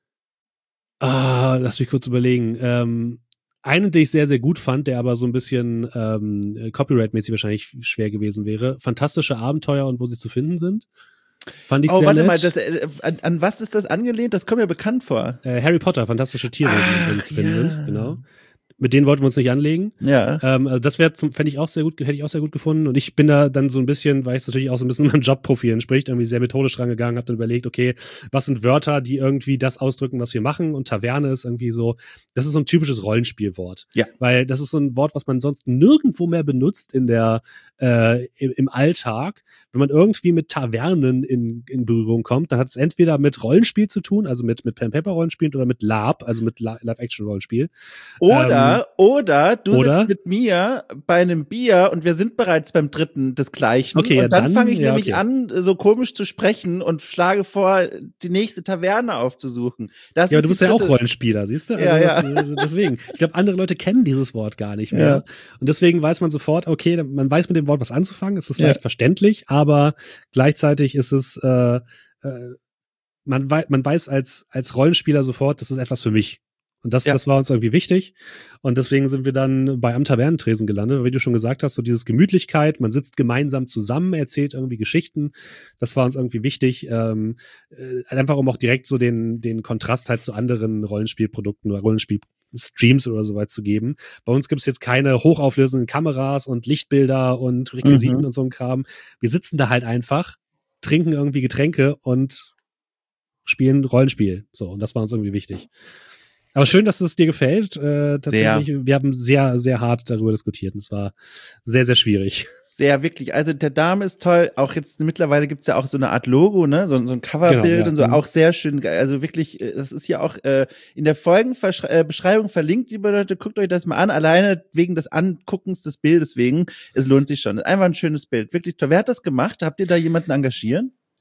ah, lass mich kurz überlegen, ähm, einen, den ich sehr, sehr gut fand, der aber so ein bisschen ähm, copyright-mäßig wahrscheinlich schwer gewesen wäre. Fantastische Abenteuer und wo sie zu finden sind. Fand ich oh, sehr warte nett. mal, das, äh, an, an was ist das angelehnt? Das kommt mir bekannt vor. Äh, Harry Potter, fantastische Tiere, ah, wo sie zu finden ja. sind, genau. Mit denen wollten wir uns nicht anlegen. Ja. Ähm, also das wäre zum, fände ich auch sehr gut, hätte ich auch sehr gut gefunden. Und ich bin da dann so ein bisschen, weil es natürlich auch so ein bisschen meinem Jobprofil entspricht, irgendwie sehr methodisch rangegangen, habe dann überlegt, okay, was sind Wörter, die irgendwie das ausdrücken, was wir machen? Und Taverne ist irgendwie so, das ist so ein typisches Rollenspielwort. Ja. Weil das ist so ein Wort, was man sonst nirgendwo mehr benutzt in der, äh, im, im Alltag. Wenn man irgendwie mit Tavernen in, in Berührung kommt, dann hat es entweder mit Rollenspiel zu tun, also mit, mit Pen-Paper-Rollenspiel oder mit LARP, also mit Live-Action-Rollenspiel. Oder, ähm, oder du oder? sitzt mit mir bei einem Bier und wir sind bereits beim dritten des Gleichen. Okay, und ja, dann, dann fange ich ja, nämlich okay. an, so komisch zu sprechen und schlage vor, die nächste Taverne aufzusuchen. Das ja, ist aber du bist ja auch Rollenspieler, siehst du? Also ja, ja. Das, deswegen. Ich glaube, andere Leute kennen dieses Wort gar nicht mehr. Ja. Und deswegen weiß man sofort, okay, man weiß mit dem Wort was anzufangen. Es ist ja. leicht verständlich, aber gleichzeitig ist es, äh, äh, man, wei- man weiß als, als Rollenspieler sofort, das ist etwas für mich. Und das, Ja. das war uns irgendwie wichtig. Und deswegen sind wir dann bei Am Tavernentresen gelandet. Wie du schon gesagt hast, so dieses Gemütlichkeit, man sitzt gemeinsam zusammen, erzählt irgendwie Geschichten. Das war uns irgendwie wichtig. Ähm, äh, einfach um auch direkt so den, den Kontrast halt zu anderen Rollenspielprodukten oder Rollenspielstreams oder so weit zu geben. Bei uns gibt es jetzt keine hochauflösenden Kameras und Lichtbilder und Requisiten Mhm. und so ein Kram. Wir sitzen da halt einfach, trinken irgendwie Getränke und spielen Rollenspiel. So, und das war uns irgendwie wichtig. Aber schön, dass es dir gefällt. Äh, tatsächlich, Sehr. wir haben sehr, sehr hart darüber diskutiert. Und es war sehr, sehr schwierig. Sehr, wirklich. Also der Dame ist toll. Auch jetzt mittlerweile gibt's ja auch so eine Art Logo, ne? So, so ein Coverbild Genau, ja. und so. Mhm. Auch sehr schön. Also wirklich, äh, das ist ja auch äh, in der Folgenbeschreibung verlinkt, liebe Leute. Guckt euch das mal an. Alleine wegen des Anguckens des Bildes wegen. Es lohnt sich schon. Einfach ein schönes Bild. Wirklich toll. Wer hat das gemacht? Habt ihr da jemanden engagiert?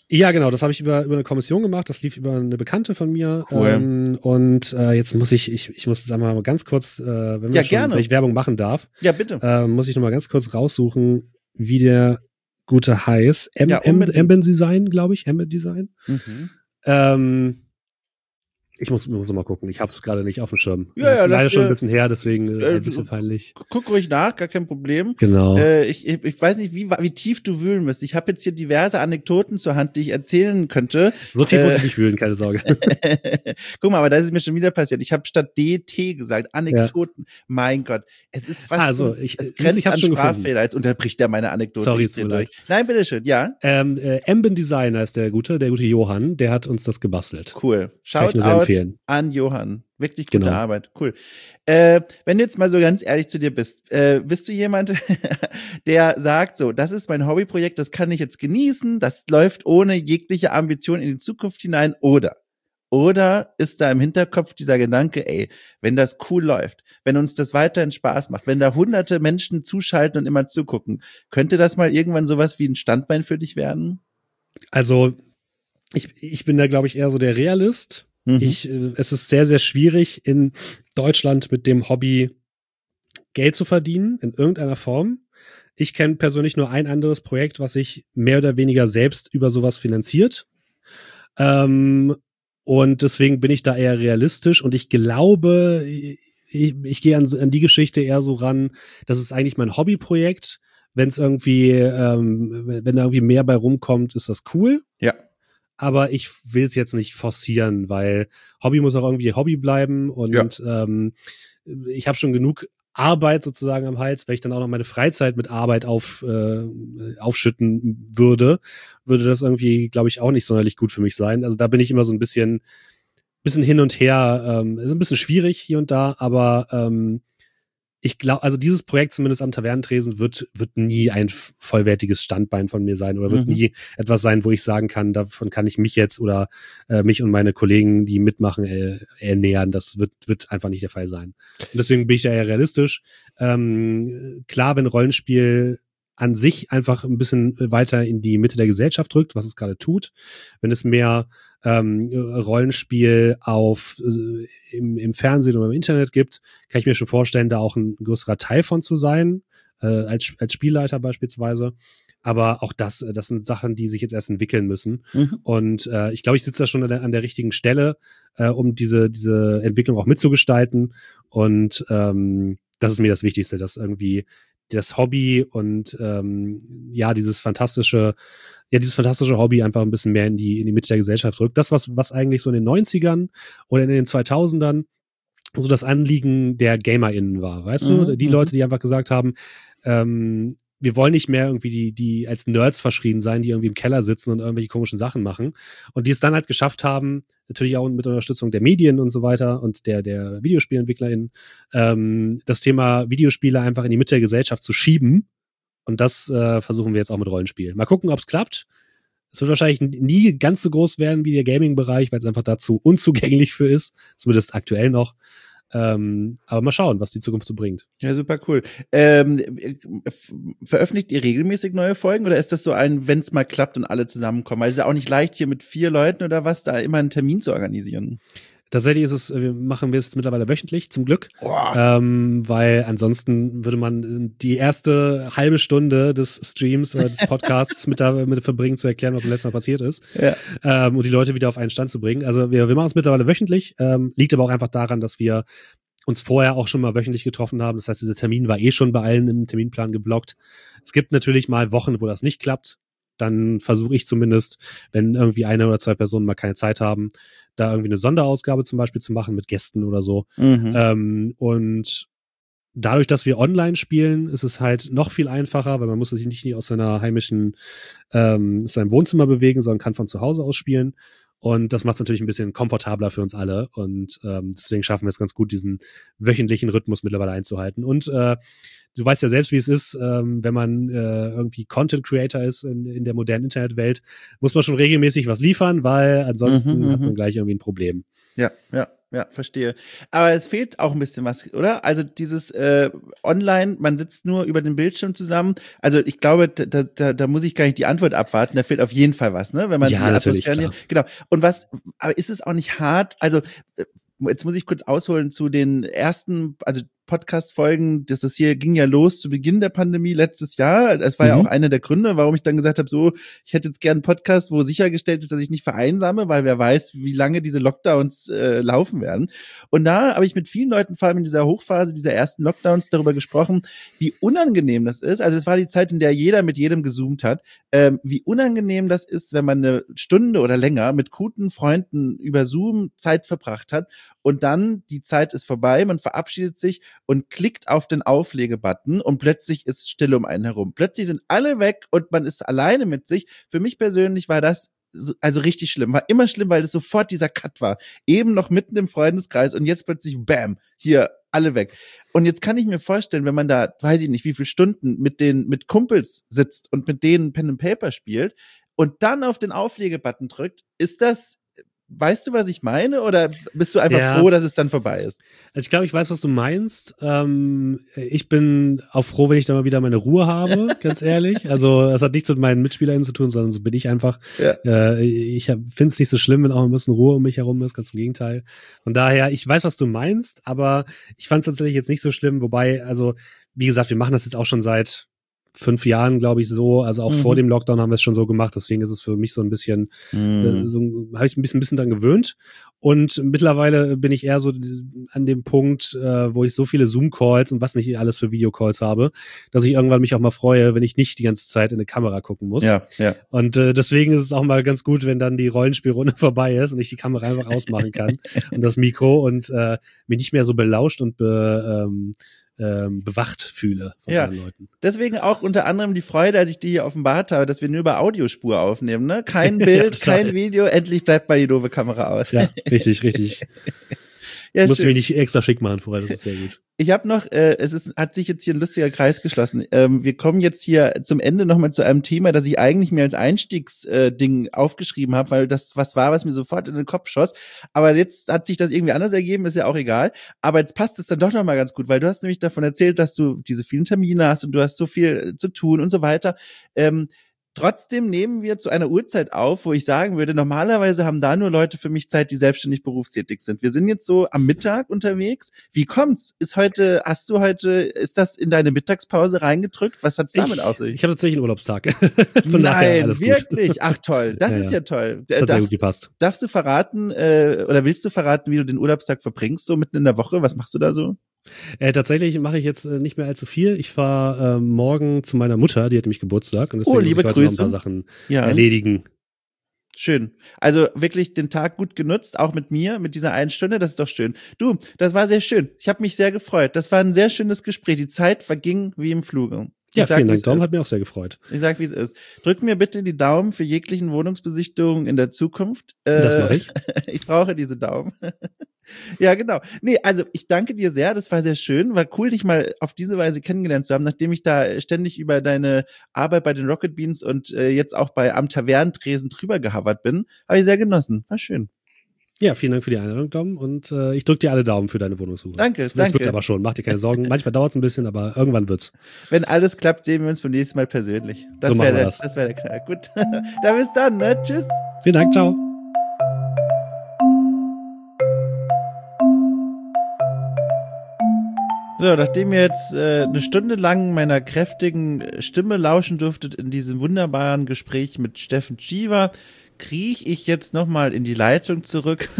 Ja, genau, das habe ich über, über eine Kommission gemacht, das lief über eine Bekannte von mir. Cool. Ähm, und äh, jetzt muss ich, ich, ich muss jetzt einmal mal ganz kurz, äh, wenn, wir Ja, schon, gerne. wenn ich Werbung machen darf, Ja, bitte. äh, muss ich noch mal ganz kurz raussuchen, wie der gute heißt. M- Ja, M- unbedingt. Ambient Design, glaube ich. Ambient Design. Mhm. Ähm, ich muss, muss mal gucken, ich habe es gerade nicht auf dem Schirm. Ja, das ja, ist leider lass schon dir- ein bisschen her, deswegen äh, Äh, ein bisschen peinlich. Guck ruhig nach, gar kein Problem. Genau. Äh, ich, ich, ich weiß nicht, wie, wie tief du wühlen musst. Ich habe jetzt hier diverse Anekdoten zur Hand, die ich erzählen könnte. So tief äh, muss ich nicht fühlen, keine Sorge. Guck mal, aber da ist es mir schon wieder passiert. Ich habe statt D T gesagt, Anekdoten. Ja. Mein Gott, es ist fast also, so, ich, es grenzt ich hab's an schon Sprachfehler. Jetzt unterbricht er meine Anekdote. Sorry, ich tut mir leid. Nein, bitteschön, ja. Ähm, äh, Ambient Designer ist der gute, der gute Johann, der hat uns das gebastelt. Cool. Schaut an Johann. Wirklich gute genau. Arbeit. Cool. Äh, wenn du jetzt mal so ganz ehrlich zu dir bist, äh, bist du jemand, der sagt so, das ist mein Hobbyprojekt, das kann ich jetzt genießen, das läuft ohne jegliche Ambition in die Zukunft hinein, oder? Oder ist da im Hinterkopf dieser Gedanke, ey, wenn das cool läuft, wenn uns das weiterhin Spaß macht, wenn da hunderte Menschen zuschalten und immer zugucken, könnte das mal irgendwann sowas wie ein Standbein für dich werden? Also, ich, ich bin da, glaube ich, eher so der Realist. Mhm. Ich, es ist sehr, sehr schwierig, in Deutschland mit dem Hobby Geld zu verdienen, in irgendeiner Form. Ich kenne persönlich nur ein anderes Projekt, was sich mehr oder weniger selbst über sowas finanziert. Ähm, und deswegen bin ich da eher realistisch und ich glaube, ich, ich gehe an, an die Geschichte eher so ran, das ist eigentlich mein Hobbyprojekt. Wenn es irgendwie, ähm, wenn da irgendwie mehr bei rumkommt, ist das cool. Ja. Aber ich will es jetzt nicht forcieren, weil Hobby muss auch irgendwie Hobby bleiben und ja. ähm, ich habe schon genug Arbeit sozusagen am Hals, wenn ich dann auch noch meine Freizeit mit Arbeit auf, äh, aufschütten würde, würde das irgendwie, glaube ich, auch nicht sonderlich gut für mich sein. Also da bin ich immer so ein bisschen, bisschen hin und her, ähm, ist ein bisschen schwierig hier und da, aber ähm, ich glaube, also dieses Projekt zumindest am Tavernentresen wird wird nie ein vollwertiges Standbein von mir sein oder wird mhm. nie etwas sein, wo ich sagen kann, davon kann ich mich jetzt oder äh, mich und meine Kollegen, die mitmachen, äh, ernähren. Das wird wird einfach nicht der Fall sein. Und deswegen bin ich da eher realistisch. Ähm, klar, wenn Rollenspiel an sich einfach ein bisschen weiter in die Mitte der Gesellschaft rückt, was es gerade tut. Wenn es mehr ähm, Rollenspiel auf äh, im, im Fernsehen oder im Internet gibt, kann ich mir schon vorstellen, da auch ein größerer Teil von zu sein, äh, als, als Spielleiter beispielsweise. Aber auch das, das sind Sachen, die sich jetzt erst entwickeln müssen. Mhm. Und äh, ich glaube, ich sitze da schon an der, an der richtigen Stelle, äh, um diese, diese Entwicklung auch mitzugestalten. Und ähm, das ist mir das Wichtigste, dass irgendwie das Hobby und ähm, ja, dieses fantastische, ja, dieses fantastische Hobby einfach ein bisschen mehr in die, in die Mitte der Gesellschaft rückt. Das, was, was eigentlich so in den neunzigern oder in den zweitausendern so das Anliegen der GamerInnen war, weißt mhm, du? Die mhm. Leute, die einfach gesagt haben, ähm, wir wollen nicht mehr irgendwie die, die als Nerds verschrien sein, die irgendwie im Keller sitzen und irgendwelche komischen Sachen machen. Und die es dann halt geschafft haben, natürlich auch mit Unterstützung der Medien und so weiter und der, der VideospielentwicklerInnen, ähm, das Thema Videospiele einfach in die Mitte der Gesellschaft zu schieben. Und das äh, versuchen wir jetzt auch mit Rollenspiel. Mal gucken, ob es klappt. Es wird wahrscheinlich nie ganz so groß werden wie der Gaming-Bereich, weil es einfach dazu unzugänglich für ist. Zumindest aktuell noch. Ähm, aber mal schauen, was die Zukunft so bringt. Ja, super cool. Ähm, veröffentlicht ihr regelmäßig neue Folgen oder ist das so ein, wenn es mal klappt und alle zusammenkommen? Weil es ist ja auch nicht leicht, hier mit vier Leuten oder was, da immer einen Termin zu organisieren. Tatsächlich ist es, wir machen wir es mittlerweile wöchentlich, zum Glück. Ähm, weil ansonsten würde man die erste halbe Stunde des Streams oder des Podcasts mit damit verbringen, zu erklären, was beim letzten Mal passiert ist. Ja. Ähm, und die Leute wieder auf einen Stand zu bringen. Also wir, wir machen es mittlerweile wöchentlich, ähm, liegt aber auch einfach daran, dass wir uns vorher auch schon mal wöchentlich getroffen haben. Das heißt, dieser Termin war eh schon bei allen im Terminplan geblockt. Es gibt natürlich mal Wochen, wo das nicht klappt. Dann versuche ich zumindest, wenn irgendwie eine oder zwei Personen mal keine Zeit haben, da irgendwie eine Sonderausgabe zum Beispiel zu machen mit Gästen oder so. Mhm. Ähm, und dadurch, dass wir online spielen, ist es halt noch viel einfacher, weil man muss sich nicht aus seiner heimischen, ähm, aus seinem Wohnzimmer bewegen, sondern kann von zu Hause aus spielen. Und das macht es natürlich ein bisschen komfortabler für uns alle. Und ähm, deswegen schaffen wir es ganz gut, diesen wöchentlichen Rhythmus mittlerweile einzuhalten. Und äh, du weißt ja selbst, wie es ist, ähm, wenn man äh, irgendwie Content Creator ist in, in der modernen Internetwelt, muss man schon regelmäßig was liefern, weil ansonsten mhm, hat man gleich irgendwie ein Problem. Ja, ja. ja, verstehe. Aber es fehlt auch ein bisschen was, oder? Also dieses äh, Online, man sitzt nur über den Bildschirm zusammen. Also ich glaube, da, da, da muss ich gar nicht die Antwort abwarten. Da fehlt auf jeden Fall was, ne? Wenn man Ja, die natürlich, Atmosphäre, klar. genau. Und was, aber ist es auch nicht hart? Also äh, jetzt muss ich kurz ausholen zu den ersten, also Podcast-Folgen, das ist hier ging ja los zu Beginn der Pandemie letztes Jahr. Das war Mhm. ja auch einer der Gründe, warum ich dann gesagt habe, so, ich hätte jetzt gern einen Podcast, wo sichergestellt ist, dass ich nicht vereinsame, weil wer weiß, wie lange diese Lockdowns äh, laufen werden. Und da habe ich mit vielen Leuten, vor allem in dieser Hochphase dieser ersten Lockdowns, darüber gesprochen, wie unangenehm das ist. Also es war die Zeit, in der jeder mit jedem gezoomt hat, ähm, wie unangenehm das ist, wenn man eine Stunde oder länger mit guten Freunden über Zoom Zeit verbracht hat und dann die Zeit ist vorbei, man verabschiedet sich und klickt auf den Auflegebutton und plötzlich ist Stille um einen herum. Plötzlich sind alle weg und man ist alleine mit sich. Für mich persönlich war das so- also richtig schlimm. War immer schlimm, weil es sofort dieser Cut war. Eben noch mitten im Freundeskreis und jetzt plötzlich bam, hier alle weg. Und jetzt kann ich mir vorstellen, wenn man da, weiß ich nicht, wie viele Stunden mit den mit Kumpels sitzt und mit denen Pen and Paper spielt und dann auf den Auflegebutton drückt, ist das, weißt du, was ich meine? Oder bist du einfach Ja. froh, dass es dann vorbei ist? Also ich glaube, ich weiß, was du meinst. Ähm, ich bin auch froh, wenn ich da mal wieder meine Ruhe habe, ganz ehrlich. Also das hat nichts mit meinen MitspielerInnen zu tun, sondern so bin ich einfach. Ja. Äh, ich finde es nicht so schlimm, wenn auch ein bisschen Ruhe um mich herum ist, ganz im Gegenteil. Von daher, ich weiß, was du meinst, aber ich fand es tatsächlich jetzt nicht so schlimm. Wobei, also wie gesagt, wir machen das jetzt auch schon seit fünf Jahren, glaube ich, so. Also auch Mhm. vor dem Lockdown haben wir es schon so gemacht. Deswegen ist es für mich so ein bisschen, Mhm. äh, so habe ich ein bisschen, bisschen dran gewöhnt. Und mittlerweile bin ich eher so an dem Punkt, äh, wo ich so viele Zoom-Calls und was nicht alles für Videocalls habe, dass ich irgendwann mich auch mal freue, wenn ich nicht die ganze Zeit in eine Kamera gucken muss. Ja, ja. Und äh, deswegen ist es auch mal ganz gut, wenn dann die Rollenspielrunde vorbei ist und ich die Kamera einfach ausmachen kann und das Mikro und äh, mich nicht mehr so belauscht und be, ähm, ähm, bewacht fühle von Ja. anderen Leuten. Deswegen auch unter anderem die Freude, als ich die hier offenbart habe, dass wir nur über Audiospur aufnehmen, ne? Kein Bild, Ja, total. kein Video, endlich bleibt mal die doofe Kamera aus. Ja, richtig, richtig. Ja, Muss ich schön. mir nicht extra schick machen vorher, das ist sehr gut. Ich habe noch, äh, es ist, hat sich jetzt hier ein lustiger Kreis geschlossen. Ähm, wir kommen jetzt hier zum Ende nochmal zu einem Thema, das ich eigentlich mir als Einstiegsding äh, Ding aufgeschrieben habe, weil das was war, was mir sofort in den Kopf schoss. Aber jetzt hat sich das irgendwie anders ergeben, ist ja auch egal. Aber jetzt passt es dann doch nochmal ganz gut, weil du hast nämlich davon erzählt, dass du diese vielen Termine hast und du hast so viel zu tun und so weiter. Ähm, Trotzdem nehmen wir zu einer Uhrzeit auf, wo ich sagen würde, normalerweise haben da nur Leute für mich Zeit, die selbstständig berufstätig sind. Wir sind jetzt so am Mittag unterwegs. Wie kommt's? Ist heute, hast du heute, ist das in deine Mittagspause reingedrückt? Was hat's damit ich, auf sich? Ich habe tatsächlich einen Urlaubstag. Von daher Nein, alles wirklich? gut. Ach toll, das Ja, ist ja. ja toll. Das hat sehr Darfst, gut gepasst. darfst du verraten äh, oder willst du verraten, wie du den Urlaubstag verbringst, so mitten in der Woche? Was machst du da so? Äh, tatsächlich mache ich jetzt äh, nicht mehr allzu viel. Ich fahre äh, morgen zu meiner Mutter, die hat nämlich Geburtstag und deswegen Oh, muss liebe ich heute noch ein Grüße. paar Sachen Ja. erledigen. Schön. Also wirklich den Tag gut genutzt, auch mit mir, mit dieser einen Stunde, das ist doch schön. Du, das war sehr schön. Ich habe mich sehr gefreut. Das war ein sehr schönes Gespräch. Die Zeit verging wie im Fluge. Ja, Ich sag, vielen wie Dank, es Dom, ist. hat mir auch sehr gefreut. Ich sag, wie es ist. Drück mir bitte die Daumen für jeglichen Wohnungsbesichtigungen in der Zukunft. Das Äh, mache ich. Ich brauche diese Daumen. Ja, genau. Nee, also ich danke dir sehr. Das war sehr schön. War cool, dich mal auf diese Weise kennengelernt zu haben, nachdem ich da ständig über deine Arbeit bei den Rocket Beans und äh, jetzt auch bei am Tavernentresen drüber gehavert bin. Habe ich sehr genossen. War schön. Ja, vielen Dank für die Einladung, Dom. Und äh, ich drücke dir alle Daumen für deine Wohnungssuche. Danke, das, das danke. wird aber schon, mach dir keine Sorgen. Manchmal dauert es ein bisschen, aber irgendwann wird's. Wenn alles klappt, sehen wir uns beim nächsten Mal persönlich. Das So wäre machen wir der, das. das wäre der Knall. Gut. Dann bis dann, ne? Tschüss. Vielen Dank, ciao. So, nachdem ihr jetzt äh, eine Stunde lang meiner kräftigen Stimme lauschen durftet in diesem wunderbaren Gespräch mit Steffen Tschiwa, kriege ich jetzt nochmal in die Leitung zurück.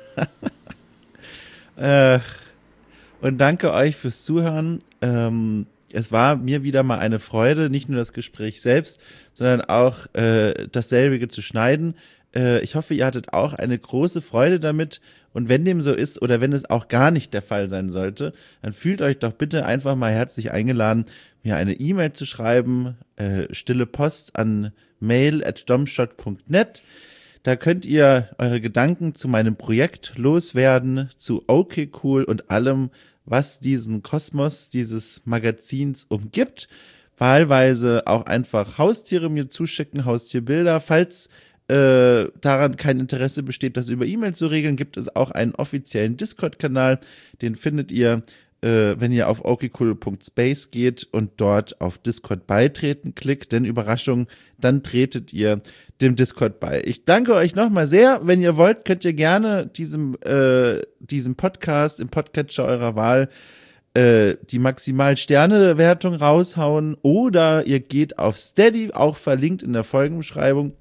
äh, und danke euch fürs Zuhören. Ähm, es war mir wieder mal eine Freude, nicht nur das Gespräch selbst, sondern auch äh, dasselbige zu schneiden. Äh, ich hoffe, ihr hattet auch eine große Freude damit. Und wenn dem so ist oder wenn es auch gar nicht der Fall sein sollte, dann fühlt euch doch bitte einfach mal herzlich eingeladen, mir eine E-Mail zu schreiben, äh, stille Post an mail at domshot punkt net. Da könnt ihr eure Gedanken zu meinem Projekt loswerden, zu Okay Cool und allem, was diesen Kosmos dieses Magazins umgibt. Wahlweise auch einfach Haustiere mir zuschicken, Haustierbilder, falls äh, daran kein Interesse besteht, das über E-Mail zu regeln, gibt es auch einen offiziellen Discord-Kanal. Den findet ihr, äh, wenn ihr auf okcool punkt space geht und dort auf Discord beitreten klickt. Denn Überraschung, dann tretet ihr dem Discord bei. Ich danke euch nochmal sehr. Wenn ihr wollt, könnt ihr gerne diesem, äh, diesem Podcast im Podcatcher eurer Wahl äh, die Maximal-Sterne-Wertung raushauen oder ihr geht auf Steady, auch verlinkt in der Folgenbeschreibung,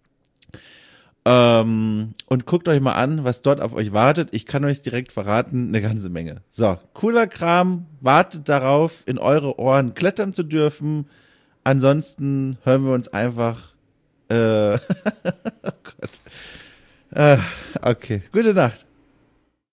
ähm, und guckt euch mal an, was dort auf euch wartet. Ich kann euch direkt verraten, eine ganze Menge. So, cooler Kram, wartet darauf, in eure Ohren klettern zu dürfen. Ansonsten hören wir uns einfach äh, oh Gott. Äh, okay, gute Nacht.